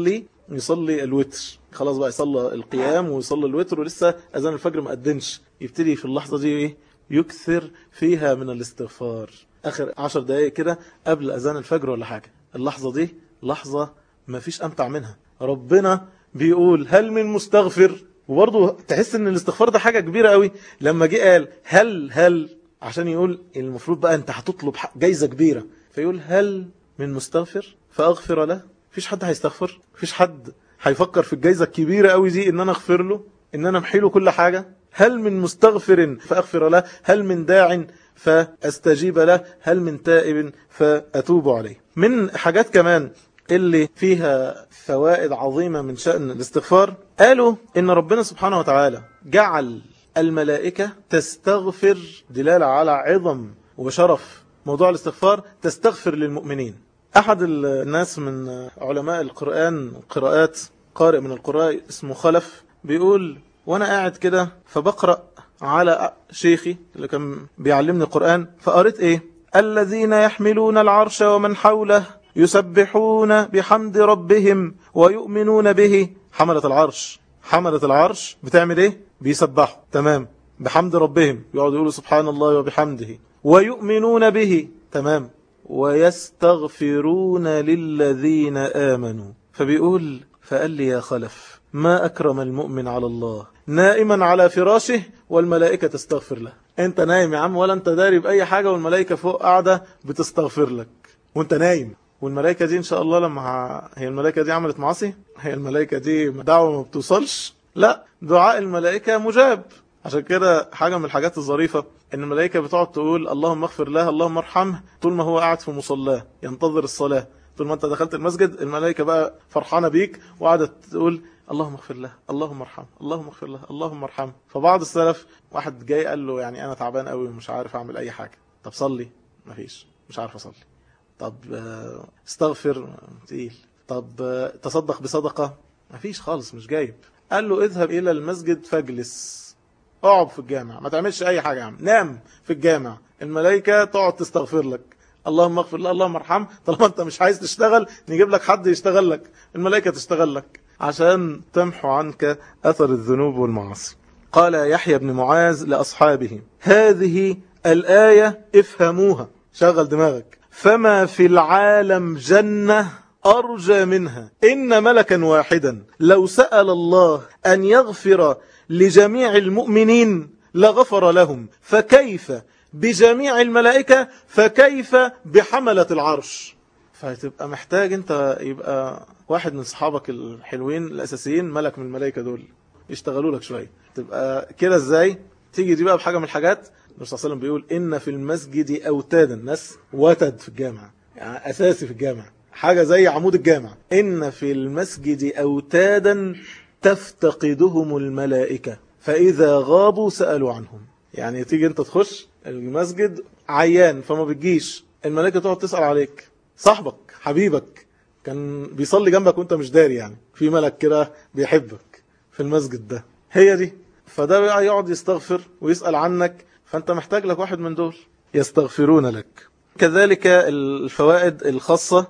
S1: يصلي الوتر، خلاص بقى يصلي القيام ويصلي الوتر ولسه أذان الفجر ما أدنش، يبتدي في اللحظة دي إيه؟ يكثر فيها من الاستغفار. آخر 10 دقائق كده قبل أذان الفجر ولا حاجة، اللحظة دي لحظة ما فيش أمتع منها. ربنا بيقول هل من مستغفر؟ وبرضه تحس ان الاستغفار ده حاجة كبيرة قوي. لما جه قال هل عشان يقول المفروض بقى انت هتطلب جايزة كبيرة، فيقول هل من مستغفر فأغفر له. فيش حد هيستغفر، فيش حد هيفكر في الجايزة الكبيرة قوي دي ان انا اغفر له، ان انا امحي له كل حاجة. هل من مستغفر فأغفر له، هل من داع فأستجيب له، هل من تائب فأتوب عليه. من حاجات كمان اللي فيها فوائد عظيمة من شأن الاستغفار، قالوا إن ربنا سبحانه وتعالى جعل الملائكة تستغفر، دلالة على عظم وشرف موضوع الاستغفار، تستغفر للمؤمنين. أحد الناس من علماء القرآن قراءات، قارئ من القراء اسمه خلف، بيقول وأنا قاعد كده فبقرأ على شيخي اللي كان بيعلمني القرآن، فقرأت إيه؟ الذين يحملون العرش ومن حوله يسبحون بحمد ربهم ويؤمنون به. حملة العرش بتعمل ايه؟ بيسبحوا، تمام، بحمد ربهم، يقعدوا يقولوا سبحان الله وبحمده، ويؤمنون به، تمام، ويستغفرون للذين آمنوا. فبيقول فقال لي يا خلف ما أكرم المؤمن على الله نائما على فراشه والملائكة تستغفر له. انت نايم يا عم ولا انت داري بأي حاجة، والملائكة فوق قاعدة بتستغفر لك وانت نايم. والملائكة دي إن شاء الله لما هي الملائكة دي عملت معاصي؟ هي الملائكة دي دعوة ما بتوصلش؟ لا، دعاء الملائكة مجاب. عشان كده حاجة من الحاجات الظريفة إن الملائكة بتقعد تقول اللهم اغفر له اللهم ارحمه طول ما هو قاعد في مصلاه ينتظر الصلاة. طول ما أنت دخلت المسجد الملائكة بقى فرحانة بيك وقعدت تقول اللهم اغفر له اللهم ارحمه اللهم اغفر له اللهم ارحمه. فبعض السلف واحد جاي قال له يعني أنا تعبان قوي ومش عارف أعمل أي حاجة. طب صلي، مفيش، مش عارف أصلي. طب استغفر، تقيل. طب تصدق بصدقة، مفيش خالص، مش جايب. قال له اذهب إلى المسجد فاجلس، اقعد في الجامع، ما تعملش أي حاجة يا عم، نام في الجامع، الملائكة تقعد تستغفر لك اللهم اغفر له اللهم ارحمه. طالما انت مش عايز تشتغل نجيب لك حد يشتغل لك، الملائكة تشتغل لك عشان تمحو عنك أثر الذنوب والمعاصي. قال يحيى بن معاذ لأصحابه هذه الآية افهموها، شغل دماغك، فما في العالم جنة أرجى منها. إن ملكا واحدا لو سأل الله أن يغفر لجميع المؤمنين لغفر لهم، فكيف بجميع الملائكة، فكيف بحملة العرش. فهتبقى محتاج انت يبقى واحد من صحابك الحلوين الأساسيين ملك من الملائكة دول يشتغلوا لك شوية. تبقى كده ازاي؟ تيجي دي بقى بحاجة من الحاجات. النبي صلى الله عليه وسلم بيقول إن في المسجد أوتادا، الناس وتد في الجامعة يعني أساسي في الجامعة، حاجة زي عمود الجامعة. إن في المسجد أوتادا تفتقدهم الملائكة فإذا غابوا سألوا عنهم. يعني تيجي انت تخش المسجد عيان فما بتجيش، الملائكة تقعد تسأل عليك، صاحبك حبيبك كان بيصلي جنبك وانت مش داري، يعني في ملك كده بيحبك في المسجد ده، هي دي. فده بقى يقعد يستغفر ويسأل عنك، فانت محتاج لك واحد من دول يستغفرون لك. كذلك الفوائد الخاصة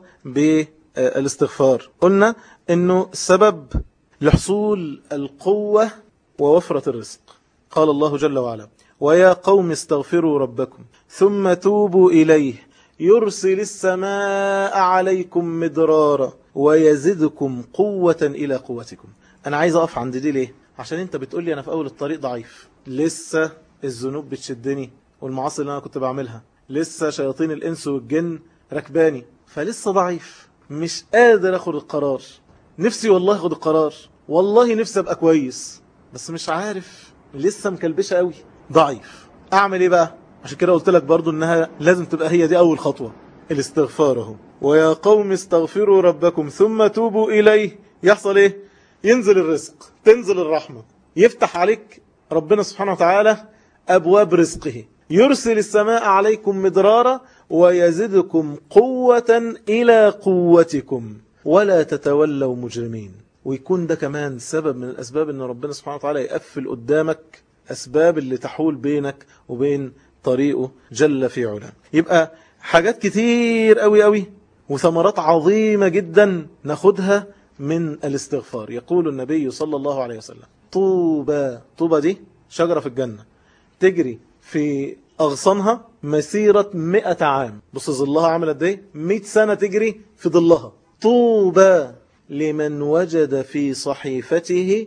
S1: بالاستغفار، قلنا انه سبب لحصول القوة ووفرة الرزق. قال الله جل وعلا ويا قوم استغفروا ربكم ثم توبوا إليه يرسل السماء عليكم مدرارا ويزدكم قوة إلى قوتكم. أنا عايز أقف عند دي ليه؟ عشان أنت بتقولي أنا في أول الطريق ضعيف، لسه الذنوب بتشدني والمعاصي اللي أنا كنت بعملها، لسه شياطين الإنس والجن ركباني، فلسه ضعيف مش قادر أخذ القرار. نفسي والله أخذ القرار، والله نفسي أبقى كويس، بس مش عارف، لسه مكلبشة قوي، ضعيف. أعمل إيه بقى؟ عشان كده قلت لك برضو إنها لازم تبقى هي دي أول خطوة، الاستغفار اهو. ويا قوم استغفروا ربكم ثم توبوا إليه. يحصل إيه؟ ينزل الرزق، تنزل الرحمة، يفتح عليك ربنا سبحانه وتعالى أبواب رزقه، يرسل السماء عليكم مدرارا ويزدكم قوة إلى قوتكم ولا تتولوا مجرمين. ويكون ده كمان سبب من الأسباب أن ربنا سبحانه وتعالى يقفل قدامك أسباب اللي تحول بينك وبين طريقه جل في علاه. يبقى حاجات كتير قوي قوي وثمرات عظيمة جدا ناخدها من الاستغفار. يقول النبي صلى الله عليه وسلم طوبى، طوبى دي شجرة في الجنة تجري في أغصانها مسيرة 100 عام. بص ظلها عامل قد ايه؟ 100 سنة تجري في ظلها. طوبى لمن وجد في صحيفته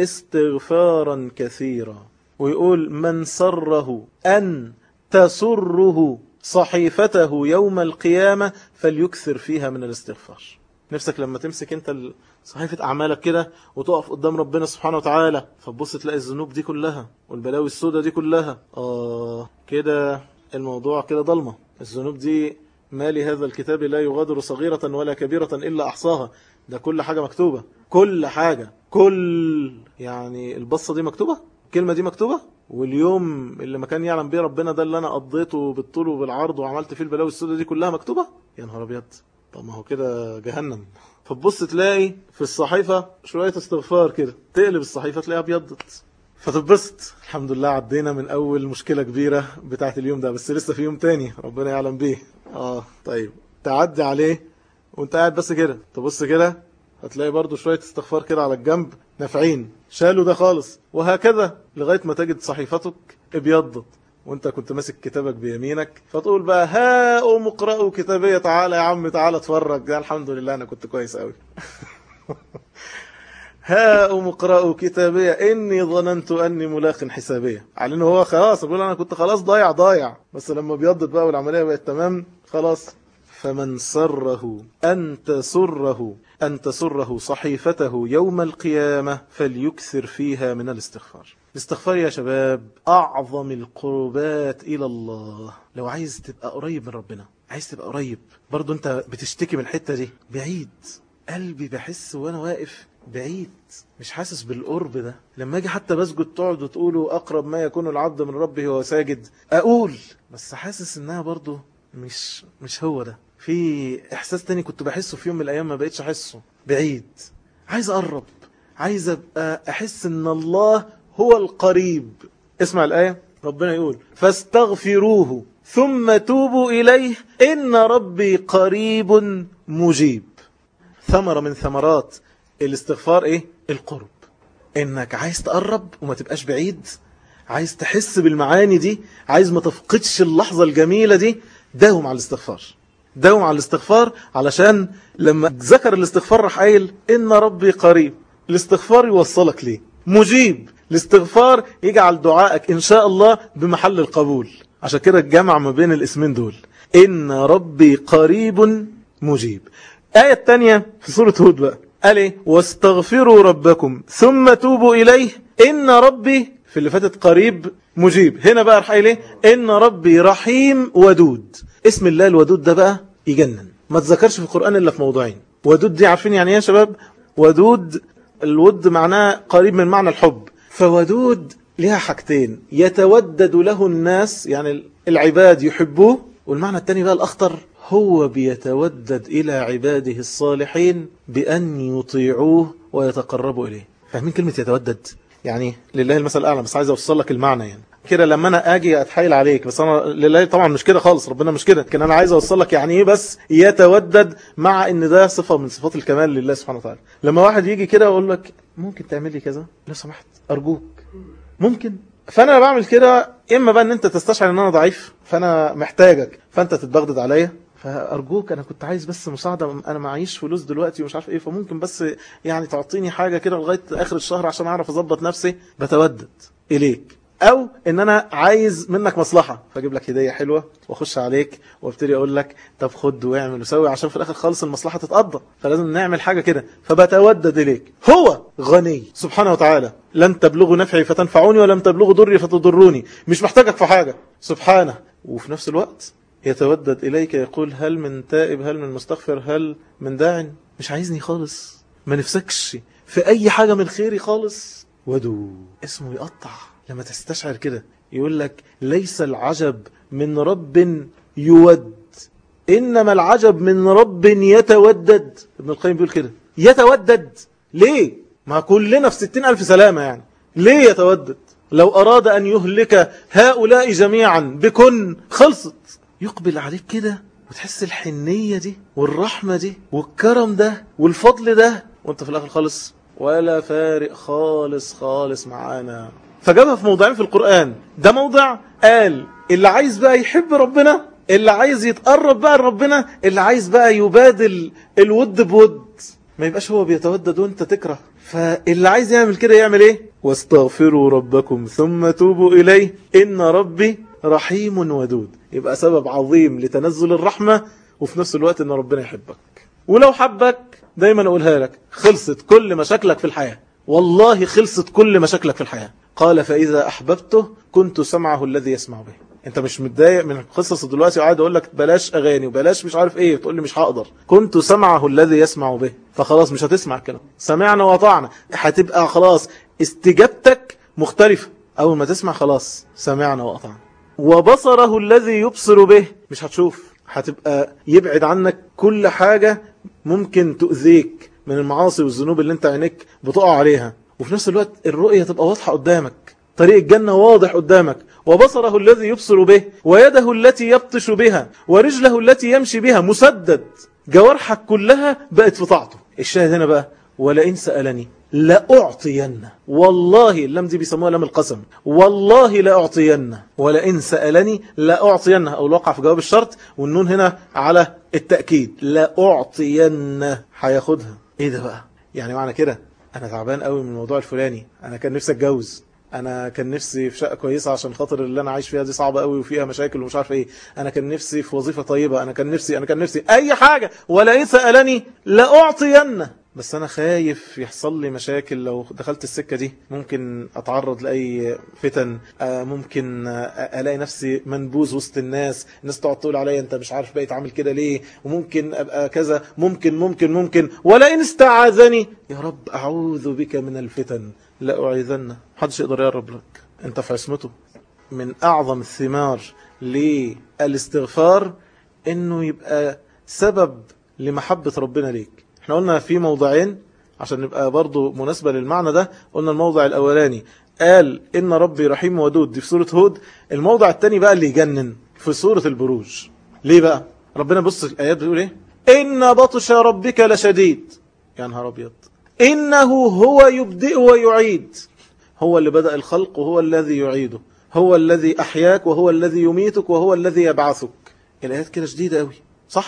S1: استغفارا كثيرا. ويقول من سره أن تسره صحيفته يوم القيامة فليكثر فيها من الاستغفار. نفسك لما تمسك انت صحيفة أعمالك كده وتقف قدام ربنا سبحانه وتعالى فتبص تلاقي الذنوب دي كلها والبلاوي السوداء دي كلها، كده الموضوع كده ضلمة. الذنوب دي مالي هذا الكتاب لا يغادر صغيرة ولا كبيرة إلا أحصاها. ده كل حاجة مكتوبة، كل حاجة، يعني البصة دي مكتوبة، الكلمة دي مكتوبة، واليوم اللي ما كان يعلم بيه ربنا ده اللي أنا قضيته بالطول وبالعرض وعملت فيه البلاوي السوداء دي كلها مكتوبة. يا نهار أبيض، طب ما هو كده جهنم. فتبص تلاقي في الصحيفة شوية استغفار كده، تقلب الصحيفة تلاقيها ابيضت، فتبسط الحمد لله عدينا من أول مشكلة كبيرة بتاعت اليوم ده، بس لسه في يوم تاني ربنا يعلم بيه. طيب تعدي عليه وانت قاعد بس كده تبص كده هتلاقي برضو شوية استغفار كده على الجنب نافعين، شالوا ده خالص، وهكذا لغاية ما تجد صحيفتك ابيضت وانت كنت ماسك كتابك بيمينك، فتقول بقى هاؤم اقرأوا كتابية، تعالى يا عم تعالى اتفرج، ده الحمد لله انا كنت كويس قوي. هاؤم اقرأوا كتابية إني ظننت أني ملاق حسابية. على إنه هو خلاص بيقول أنا كنت خلاص ضايع، بس لما بيضت بقى والعملية بقت تمام خلاص. فمن سره أن تسره صحيفته يوم القيامة فليكثر فيها من الاستغفار. الاستغفار يا شباب أعظم القربات إلى الله. لو عايز تبقى قريب من ربنا، عايز تبقى قريب برضو أنت بتشتكي من الحتة دي، بعيد قلبي بحس وأنا واقف بعيد، مش حاسس بالقرب ده. لما اجي حتى بسجد تقعد وتقولوا أقرب ما يكون العبد من ربه وهو ساجد، أقول بس حاسس إنها برضو مش هو ده. في إحساس تاني كنت بحسه في يوم من الأيام ما بقيتش أحسه، بعيد. عايز أقرب، عايز أبقى أحس إن الله هو القريب. اسمع الآية، ربنا يقول فاستغفروه ثم توبوا إليه إن ربي قريب مجيب. ثمرة من ثمرات الاستغفار إيه؟ القرب. إنك عايز تقرب وما تبقاش بعيد، عايز تحس بالمعاني دي، عايز ما تفقدش اللحظة الجميلة دي، داوم على الاستغفار. داوم على الاستغفار، علشان لما ذكر الاستغفار راح قايل إن ربي قريب. الاستغفار يوصلك ليه؟ مجيب. الاستغفار يجعل دعائك إن شاء الله بمحل القبول. عشان كده الجمع ما بين الاسمين دول، إن ربي قريب مجيب. آية الثانية في سورة هود بقى قال إيه؟ واستغفروا ربكم ثم توبوا إليه إن ربي، في اللي فاتت قريب مجيب، هنا بقى راح قايل إيه؟ إن ربي رحيم ودود. اسم الله الودود ده بقى يجنن، ما تذكرش في القرآن إلا في موضوعين. ودود دي عارفين يعني إيه يا شباب؟ ودود، الود معناه قريب من معنى الحب، فودود لها حاجتين، يتودد له الناس يعني العباد يحبوه، والمعنى الثاني بقى الأخطر، هو بيتودد إلى عباده الصالحين بأن يطيعوه ويتقربوا إليه. فاهمين كلمة يتودد؟ يعني لله المثل الأعلى، بس عايز أوصل لك المعنى. يعني كده لما أنا أجي أتحايل عليك، بس أنا لله طبعا مش كده خالص، ربنا مش كده، لكن أنا عايز أوصل لك يعني إيه بس يتودد، مع إن ده صفة من صفات الكمال لله سبحانه وتعالى. لما واحد يجي كده ويقول لك ممكن تعمل لي كذا لو سمحت أرجوك، ممكن، فأنا بعمل كده إما بقى إن أنت تستشعر إن أنا ضعيف فأنا محتاجك فأنت تتبغضد عليا، فأرجوك أنا كنت عايز بس مساعدة، أنا معيش فلوس دلوقتي ومش عارف إيه، فممكن بس يعني تعطيني حاجة كده لغاية آخر الشهر عشان أعرف أضبط نفسي. بتودد إليك. أو إن أنا عايز منك مصلحة فأجيب لك هدية حلوة وأخش عليك وابتدي أقول لك طب خد واعمل وسوي عشان في الآخر خالص المصلحة تتقضى، فلازم نعمل حاجة كده. فبتودد إليك. هو غني سبحانه وتعالى، لن تبلغوا نفعي فتنفعوني ولم تبلغوا ضري فتضروني، مش محتاجك في حاجة سبحانه. وفي نفس الوقت يتودد إليك، يقول هل من تائب، هل من مستغفر، هل من داع. مش عايزني خالص، ما نفسكش في أي حاجة من خيري خالص. ودود اسمه يقطع. لما تستشعر كده يقول لك ليس العجب من رب يود، إنما العجب من رب يتودد. ابن القيم بيقول كده، يتودد ليه؟ ما كلنا في 60,000 سلامة، يعني ليه يتودد؟ لو أراد أن يهلك هؤلاء جميعا بكن خلصت. يقبل عليك كده وتحس الحنية دي والرحمة دي والكرم ده والفضل ده، وانت في الآخر خالص ولا فارق خالص خالص معانا. فجابها في موضعين في القرآن. ده موضع قال اللي عايز بقى يحب ربنا، اللي عايز يتقرب بقى لربنا، اللي عايز بقى يبادل الود بود، ما يبقاش هو بيتودد وانت تكره. فاللي عايز يعمل كده يعمل ايه؟ واستغفروا ربكم ثم توبوا إليه إن ربي رحيم ودود. يبقى سبب عظيم لتنزل الرحمة، وفي نفس الوقت ان ربنا يحبك. ولو حبك دايما اقولها لك، خلصت كل مشاكلك في الحياة، والله خلصت كل مشاكلك في الحياة. قال فإذا أحببته كنت سمعه الذي يسمع به. انت مش متضايق من قصص دلوقتي وقاعد اقول لك بلاش اغاني وبلاش مش عارف ايه، تقول لي مش هقدر. كنت سمعه الذي يسمع به، فخلاص مش هتسمع الكلام. سمعنا وطعنا، هتبقى خلاص استجابتك مختلفة. اول ما تسمع خلاص سمعنا وأطعنا. وبصره الذي يبصر به، مش هتشوف، هتبقى يبعد عنك كل حاجة ممكن تؤذيك من المعاصي والذنوب اللي انت عينيك بتقع عليها. وفي نفس الوقت الرؤية تبقى واضحة قدامك، طريق الجنة واضح قدامك. وبصره الذي يبصر به، ويده التي يبطش بها، ورجله التي يمشي بها، مسدد، جوارحك كلها بقت في طاعته. الشاهد هنا بقى ولئن سألني لأعطينه. والله اللام دي بيسموها لام القسم، والله لأعطينه. ولئن سألني لأعطينه، أو الواقع في جواب الشرط، والنون هنا على التأكيد، لأعطينه، هياخدها. ايه ده بقى؟ يعني معنى كده انا تعبان قوي من الموضوع الفلاني، انا كان نفسي اتجوز، انا كان نفسي في شقه كويسه عشان خاطر اللي انا عايش فيها دي صعبه قوي وفيها مشاكل ومش عارف ايه، انا كان نفسي في وظيفه طيبه، انا كان نفسي اي حاجه. ولئن سالني لاعطينه. بس انا خايف يحصل لي مشاكل لو دخلت السكه دي، ممكن اتعرض لاي فتن، ممكن الاقي نفسي منبوذ وسط الناس تقعد تقول عليا انت مش عارف بقيت عامل كده ليه، وممكن ابقى كذا، ممكن. ولئن استعاذني، يا رب اعوذ بك من الفتن لأعيذنه. محدش يقدر يقرب لك، انت في عصمته. من اعظم الثمار للاستغفار انه يبقى سبب لمحبة ربنا ليك. احنا قلنا في موضعين عشان نبقى برضو مناسبة للمعنى ده. قلنا الموضع الاولاني قال ان ربي رحيم ودود، دي في سورة هود. الموضع الثاني بقى اللي يجنن في سورة البروج. ليه بقى؟ ربنا بص الايات بيقول ايه؟ ان بطش ربك لشديد. يا نهار ابيض، إنه هو يبدئ ويعيد. هو اللي بدأ الخلق وهو الذي يعيده، هو الذي أحياك وهو الذي يميتك وهو الذي يبعثك. الآيات كده شديدة قوي، صح؟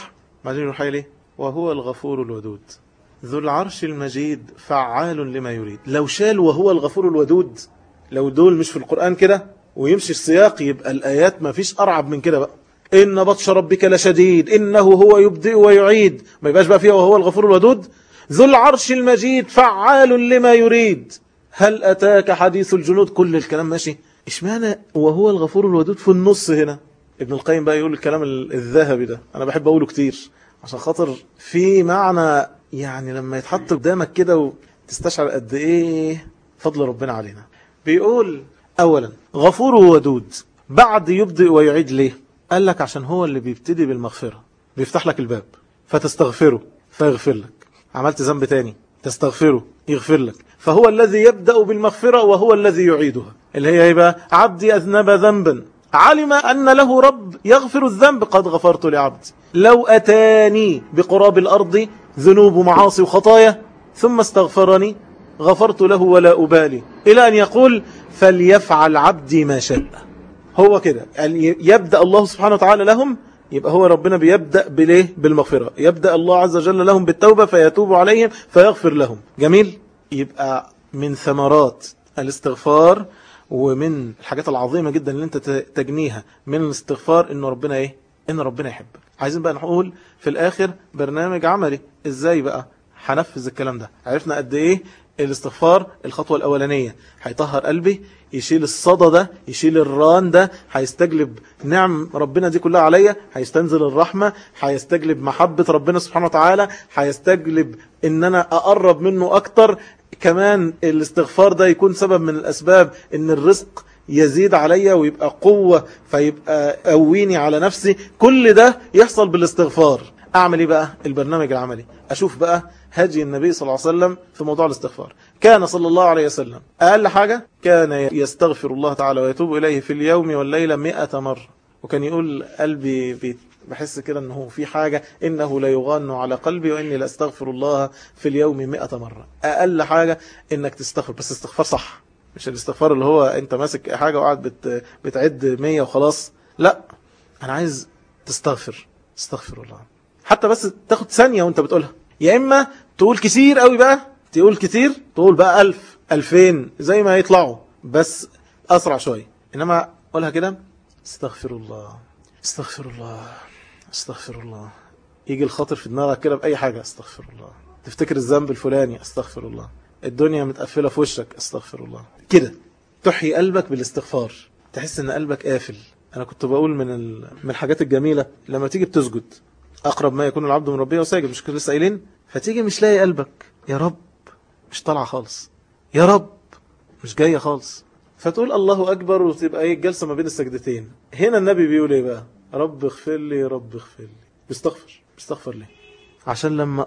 S1: بعدين يروح ليه وهو الغفور الودود ذو العرش المجيد فعال لما يريد. لو شال وهو الغفور الودود، لو دول مش في القرآن كده ويمشي السياق، يبقى الآيات ما فيش أرعب من كده بقى. إن بطش ربك لشديد إنه هو يبدئ ويعيد، ما يبقاش بقى فيها وهو الغفور الودود. ذو العرش المجيد فعال لما يريد. هل أتاك حديث الجنود؟ كل الكلام ماشي، اشمعنى وهو الغفور الودود في النص هنا؟ ابن القيم بقى يقول الكلام الذهبي ده، أنا بحب أقوله كتير عشان خاطر في معنى، يعني لما يتحط قدامك كده وتستشعر قد إيه فضل ربنا علينا. بيقول أولا غفور ودود، بعد يبدئ ويعيد ليه؟ قال لك عشان هو اللي بيبتدي بالمغفرة، بيفتح لك الباب فتستغفره فيغفر لك. عملت ذنب تاني تستغفره يغفر لك. فهو الذي يبدأ بالمغفرة وهو الذي يعيدها، اللي هي يبقى عبدي أذنب ذنبا علم أن له رب يغفر الذنب قد غفرت لعبدي لو أتاني بقراب الأرض ذنوب معاصي وخطايا ثم استغفرني غفرت له ولا أبالي، إلى أن يقول فليفعل عبدي ما شاء. هو كده يبدأ الله سبحانه وتعالى لهم، يبقى هو ربنا بيبدأ بليه؟ بالمغفرة. يبدأ الله عز وجل لهم بالتوبة فيتوب عليهم فيغفر لهم. جميل. يبقى من ثمرات الاستغفار ومن الحاجات العظيمة جدا اللي انت تجنيها من الاستغفار انه ربنا ايه؟ ان ربنا يحبك. عايزين بقى نقول في الاخر برنامج عملي ازاي بقى هنفذ الكلام ده. عرفنا قد ايه الاستغفار الخطوة الأولانية هيطهر قلبي، يشيل الصدى ده، يشيل الران ده، هيستجلب نعم ربنا دي كلها عليا، هيستنزل الرحمة، هيستجلب محبة ربنا سبحانه وتعالى، هيستجلب ان انا اقرب منه اكتر. كمان الاستغفار ده يكون سبب من الاسباب ان الرزق يزيد عليا ويبقى قوة فيبقى قويني على نفسي. كل ده يحصل بالاستغفار. اعمل ايه بقى؟ البرنامج العملي. اشوف بقى هدي النبي صلى الله عليه وسلم في موضوع الاستغفار. كان صلى الله عليه وسلم اقل حاجة كان يستغفر الله تعالى ويتوب اليه في اليوم والليلة 100 مرة. وكان يقول قلبي بحس كده انه في حاجة، انه لا يغان على قلبي واني لا استغفر الله في اليوم 100 مرة. اقل حاجة انك تستغفر، بس استغفار صح، مش الاستغفار اللي هو انت ماسك حاجة وقاعد بتعد 100 وخلاص. لا، انا عايز تستغفر، استغفر الله، حتى بس تاخد ثانية وانت بتقولها. يا اما تقول كتير قوي بقى، تقول كتير، تقول بقى 1000 2000 زي ما يطلعوا، بس اسرع شوية. انما قولها كده، استغفر الله استغفر الله استغفر الله. يجي الخاطر في دماغك كده بأي حاجة، استغفر الله. تفتكر الذنب الفلاني، استغفر الله. الدنيا متقفلة في وشك، استغفر الله. كده تحيي قلبك بالاستغفار، تحس ان قلبك قافل. انا كنت بقول من الحاجات الجميلة لما تيجي بتسجد، اقرب ما يكون العبد من ربه وساجد، مش كده لسه قايلين؟ فتيجي مش لاقي قلبك، يا رب مش طالعه خالص، يا رب مش جايه خالص، فتقول الله اكبر وتبقى ايه الجلسه ما بين السجدتين. هنا النبي بيقول ايه بقى؟ رب اغفر لي رب اغفر لي. بيستغفر ليه؟ عشان لما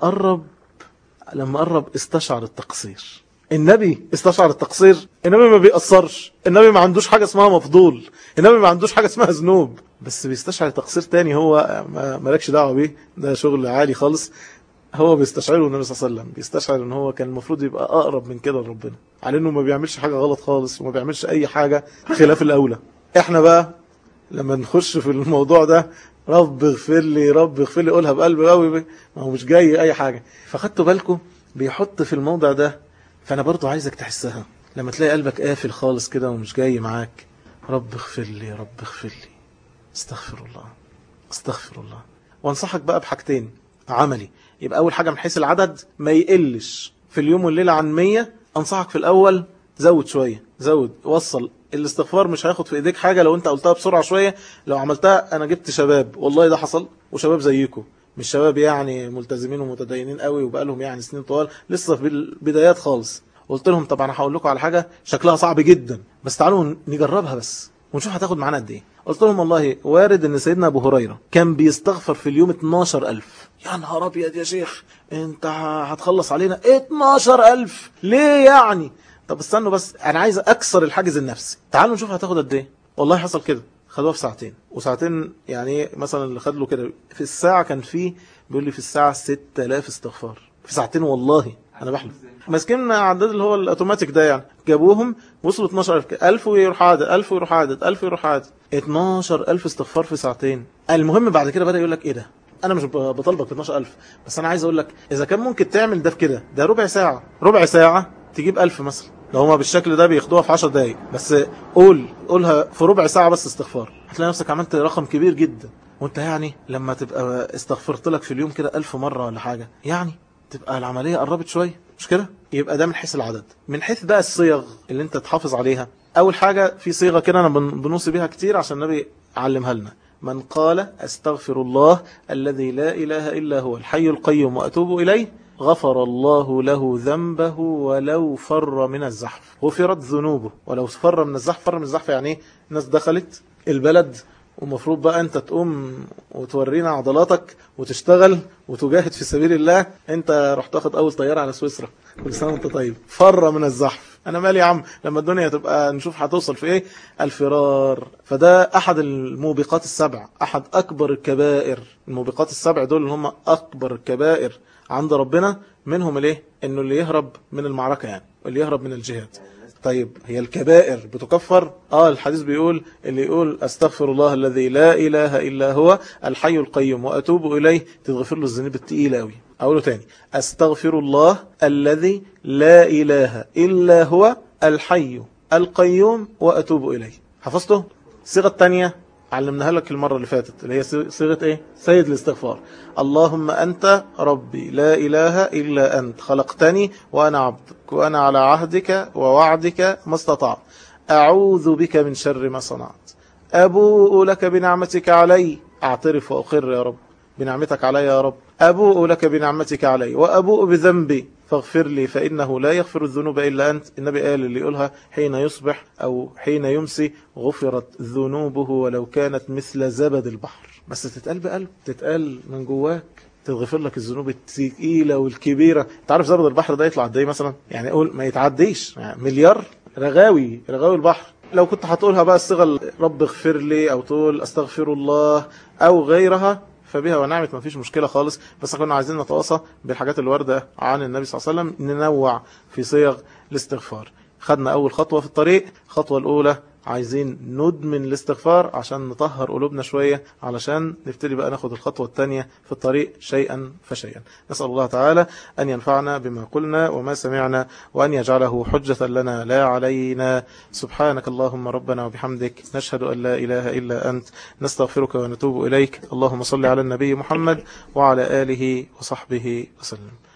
S1: قرب استشعر التقصير. النبي استشعر التقصير. النبي ما بيقصرش، النبي ما عندوش حاجة اسمها مفضول، النبي ما عندوش حاجة اسمها ذنوب، بس بيستشعر تقصير تاني هو مالكش دعوة بيه، ده شغل عالي خالص. هو بيستشعره النبي صلى الله عليه وسلم، بيستشعر ان هو كان المفروض يبقى اقرب من كده لربنا، على انه ما بيعملش حاجة غلط خالص وما بيعملش اي حاجة خلاف الاولى. احنا بقى لما نخش في الموضوع ده، رب اغفر لي رب اغفر لي، قولها بقلب قوي، ما هو مش جاي اي حاجة. فخدتوا بالكم بيحط في الموضع ده. فانا برضو عايزك تحسها لما تلاقي قلبك قافل خالص كده ومش جاي معاك، رب اغفر لي رب اغفر لي، استغفر الله استغفر الله. وانصحك بقى بحاجتين عملي. يبقى اول حاجة من حيث العدد ما يقلش في اليوم والليلة عن 100. انصحك في الاول زود شوية، زود وصل. الاستغفار مش هياخد في ايديك حاجة لو انت قلتها بسرعة شوية. لو عملتها، انا جبت شباب والله ده حصل، وشباب زيكم، مش شباب يعني ملتزمين ومتدينين قوي وبقالهم يعني سنين طوال، لسه في البدايات خالص. قلت لهم طب انا هقول لكم على حاجة شكلها صعب جدا، بس تعالوا نجربها بس ونشوف هتاخد معانا قد ايه. قلت لهم والله وارد ان سيدنا ابو هريرة كان بيستغفر في اليوم 12000. يا نهار ابيض يا شيخ، انت هتخلص علينا 12000 ليه يعني؟ طب استنوا بس، انا عايز اكسر الحاجز النفسي، تعالوا نشوف هتاخد قد ايه. والله حصل كده، خدوها في ساعتين. وساعتين يعني مثلا اللي خد له كده في الساعة كان فيه بيقول لي في الساعة 6000 استغفار في ساعتين. والله انا بحلم. ماسكين عدد اللي هو الاوتوماتيك ده، يعني جابوهم وصلوا 12000 1000 ويروح عادد 1000 ويروح عادد 1000 ويروح عادد 12000 استغفار في ساعتين. المهم بعد كده بدأ يقول لك ايه انا مش بطالبك ب 12000، بس انا عايز اقول لك اذا كان ممكن تعمل ده في كده، ده ربع ساعة، ربع ساعة تجيب 1000 مثلا. لو هما بالشكل ده بياخدوها في 10 دقايق بس، قولها في ربع ساعة بس استغفار، هتلاقي نفسك عملت رقم كبير جدا. وانت يعني لما تبقى استغفرت لك في اليوم كده 1000 مرة ولا حاجة، يعني تبقى العملية قربت شوية، مش كده؟ يبقى ده من حيث العدد. من حيث بقى الصيغ اللي انت تحافظ عليها، اول حاجة في صيغة كده انا بنوصي بيها كتير عشان النبي علمها لنا: من قال استغفر الله الذي لا اله الا هو الحي القيوم واتوب اليه غفر الله له ذنبه ولو فر من الزحف. غفرت ذنوبه ولو فر من الزحف. فر من الزحف يعني ايه؟ الناس دخلت البلد ومفروض بقى انت تقوم وتورينا عضلاتك وتشتغل وتجاهد في سبيل الله، انت رحت تاخد اول طيارة على سويسرا، كل سنة وانت طيب. فر من الزحف، انا مالي يا عم لما الدنيا تبقى نشوف هتوصل في ايه. الفرار. فده احد الموبقات السبع، احد اكبر الكبائر. الموبقات السبع دول اللي هم اكبر الكبائر عند ربنا، منهم الايه؟ انه اللي يهرب من المعركة، يعني اللي يهرب من الجهاد. طيب هي الكبائر بتكفر؟ الحديث بيقول اللي يقول استغفر الله الذي لا اله الا هو الحي القيوم واتوب اليه تتغفر له الذنوب الثقيله قوي. اقوله تاني: استغفر الله الذي لا اله الا هو الحي القيوم واتوب اليه. حفظته؟ الصيغه الثانيه علمناها لك المرة اللي فاتت، اللي هي صيغة ايه؟ سيد الاستغفار: اللهم أنت ربي لا إله إلا أنت خلقتني وأنا عبدك وأنا على عهدك ووعدك ما استطعت، أعوذ بك من شر ما صنعت، أبوء لك بنعمتك علي، أعترف وأقر يا رب بنعمتك علي يا رب، أبوء لك بنعمتك علي وأبوء بذنبي فاغفر لي فإنه لا يغفر الذنوب إلا أنت. النبي قال اللي يقولها حين يصبح أو حين يمسي غفرت ذنوبه ولو كانت مثل زبد البحر. بس تتقال بقلب، تتقال من جواك، تغفر لك الذنوب الثقيلة والكبيرة. تعرف زبد البحر ده يطلع قد ايه مثلا؟ يعني قول ما يتعديش يعني مليار رغاوي البحر. لو كنت هتقولها بقى الصيغة رب اغفر لي أو تقول استغفر الله أو غيرها فبها ونعمت، ما فيش مشكلة خالص. بس كنا عايزين نتواصى بالحاجات اللي واردة عن النبي صلى الله عليه وسلم، ننوع في صيغ الاستغفار. خدنا أول خطوة في الطريق. الخطوة الأولى عايزين ندمن الاستغفار عشان نطهر قلوبنا شوية، علشان نبتدي بقى ناخد الخطوة الثانية في الطريق شيئا فشيئا. نسأل الله تعالى أن ينفعنا بما قلنا وما سمعنا، وأن يجعله حجة لنا لا علينا. سبحانك اللهم ربنا وبحمدك، نشهد أن لا إله إلا أنت، نستغفرك ونتوب إليك. اللهم صل على النبي محمد وعلى آله وصحبه وسلم.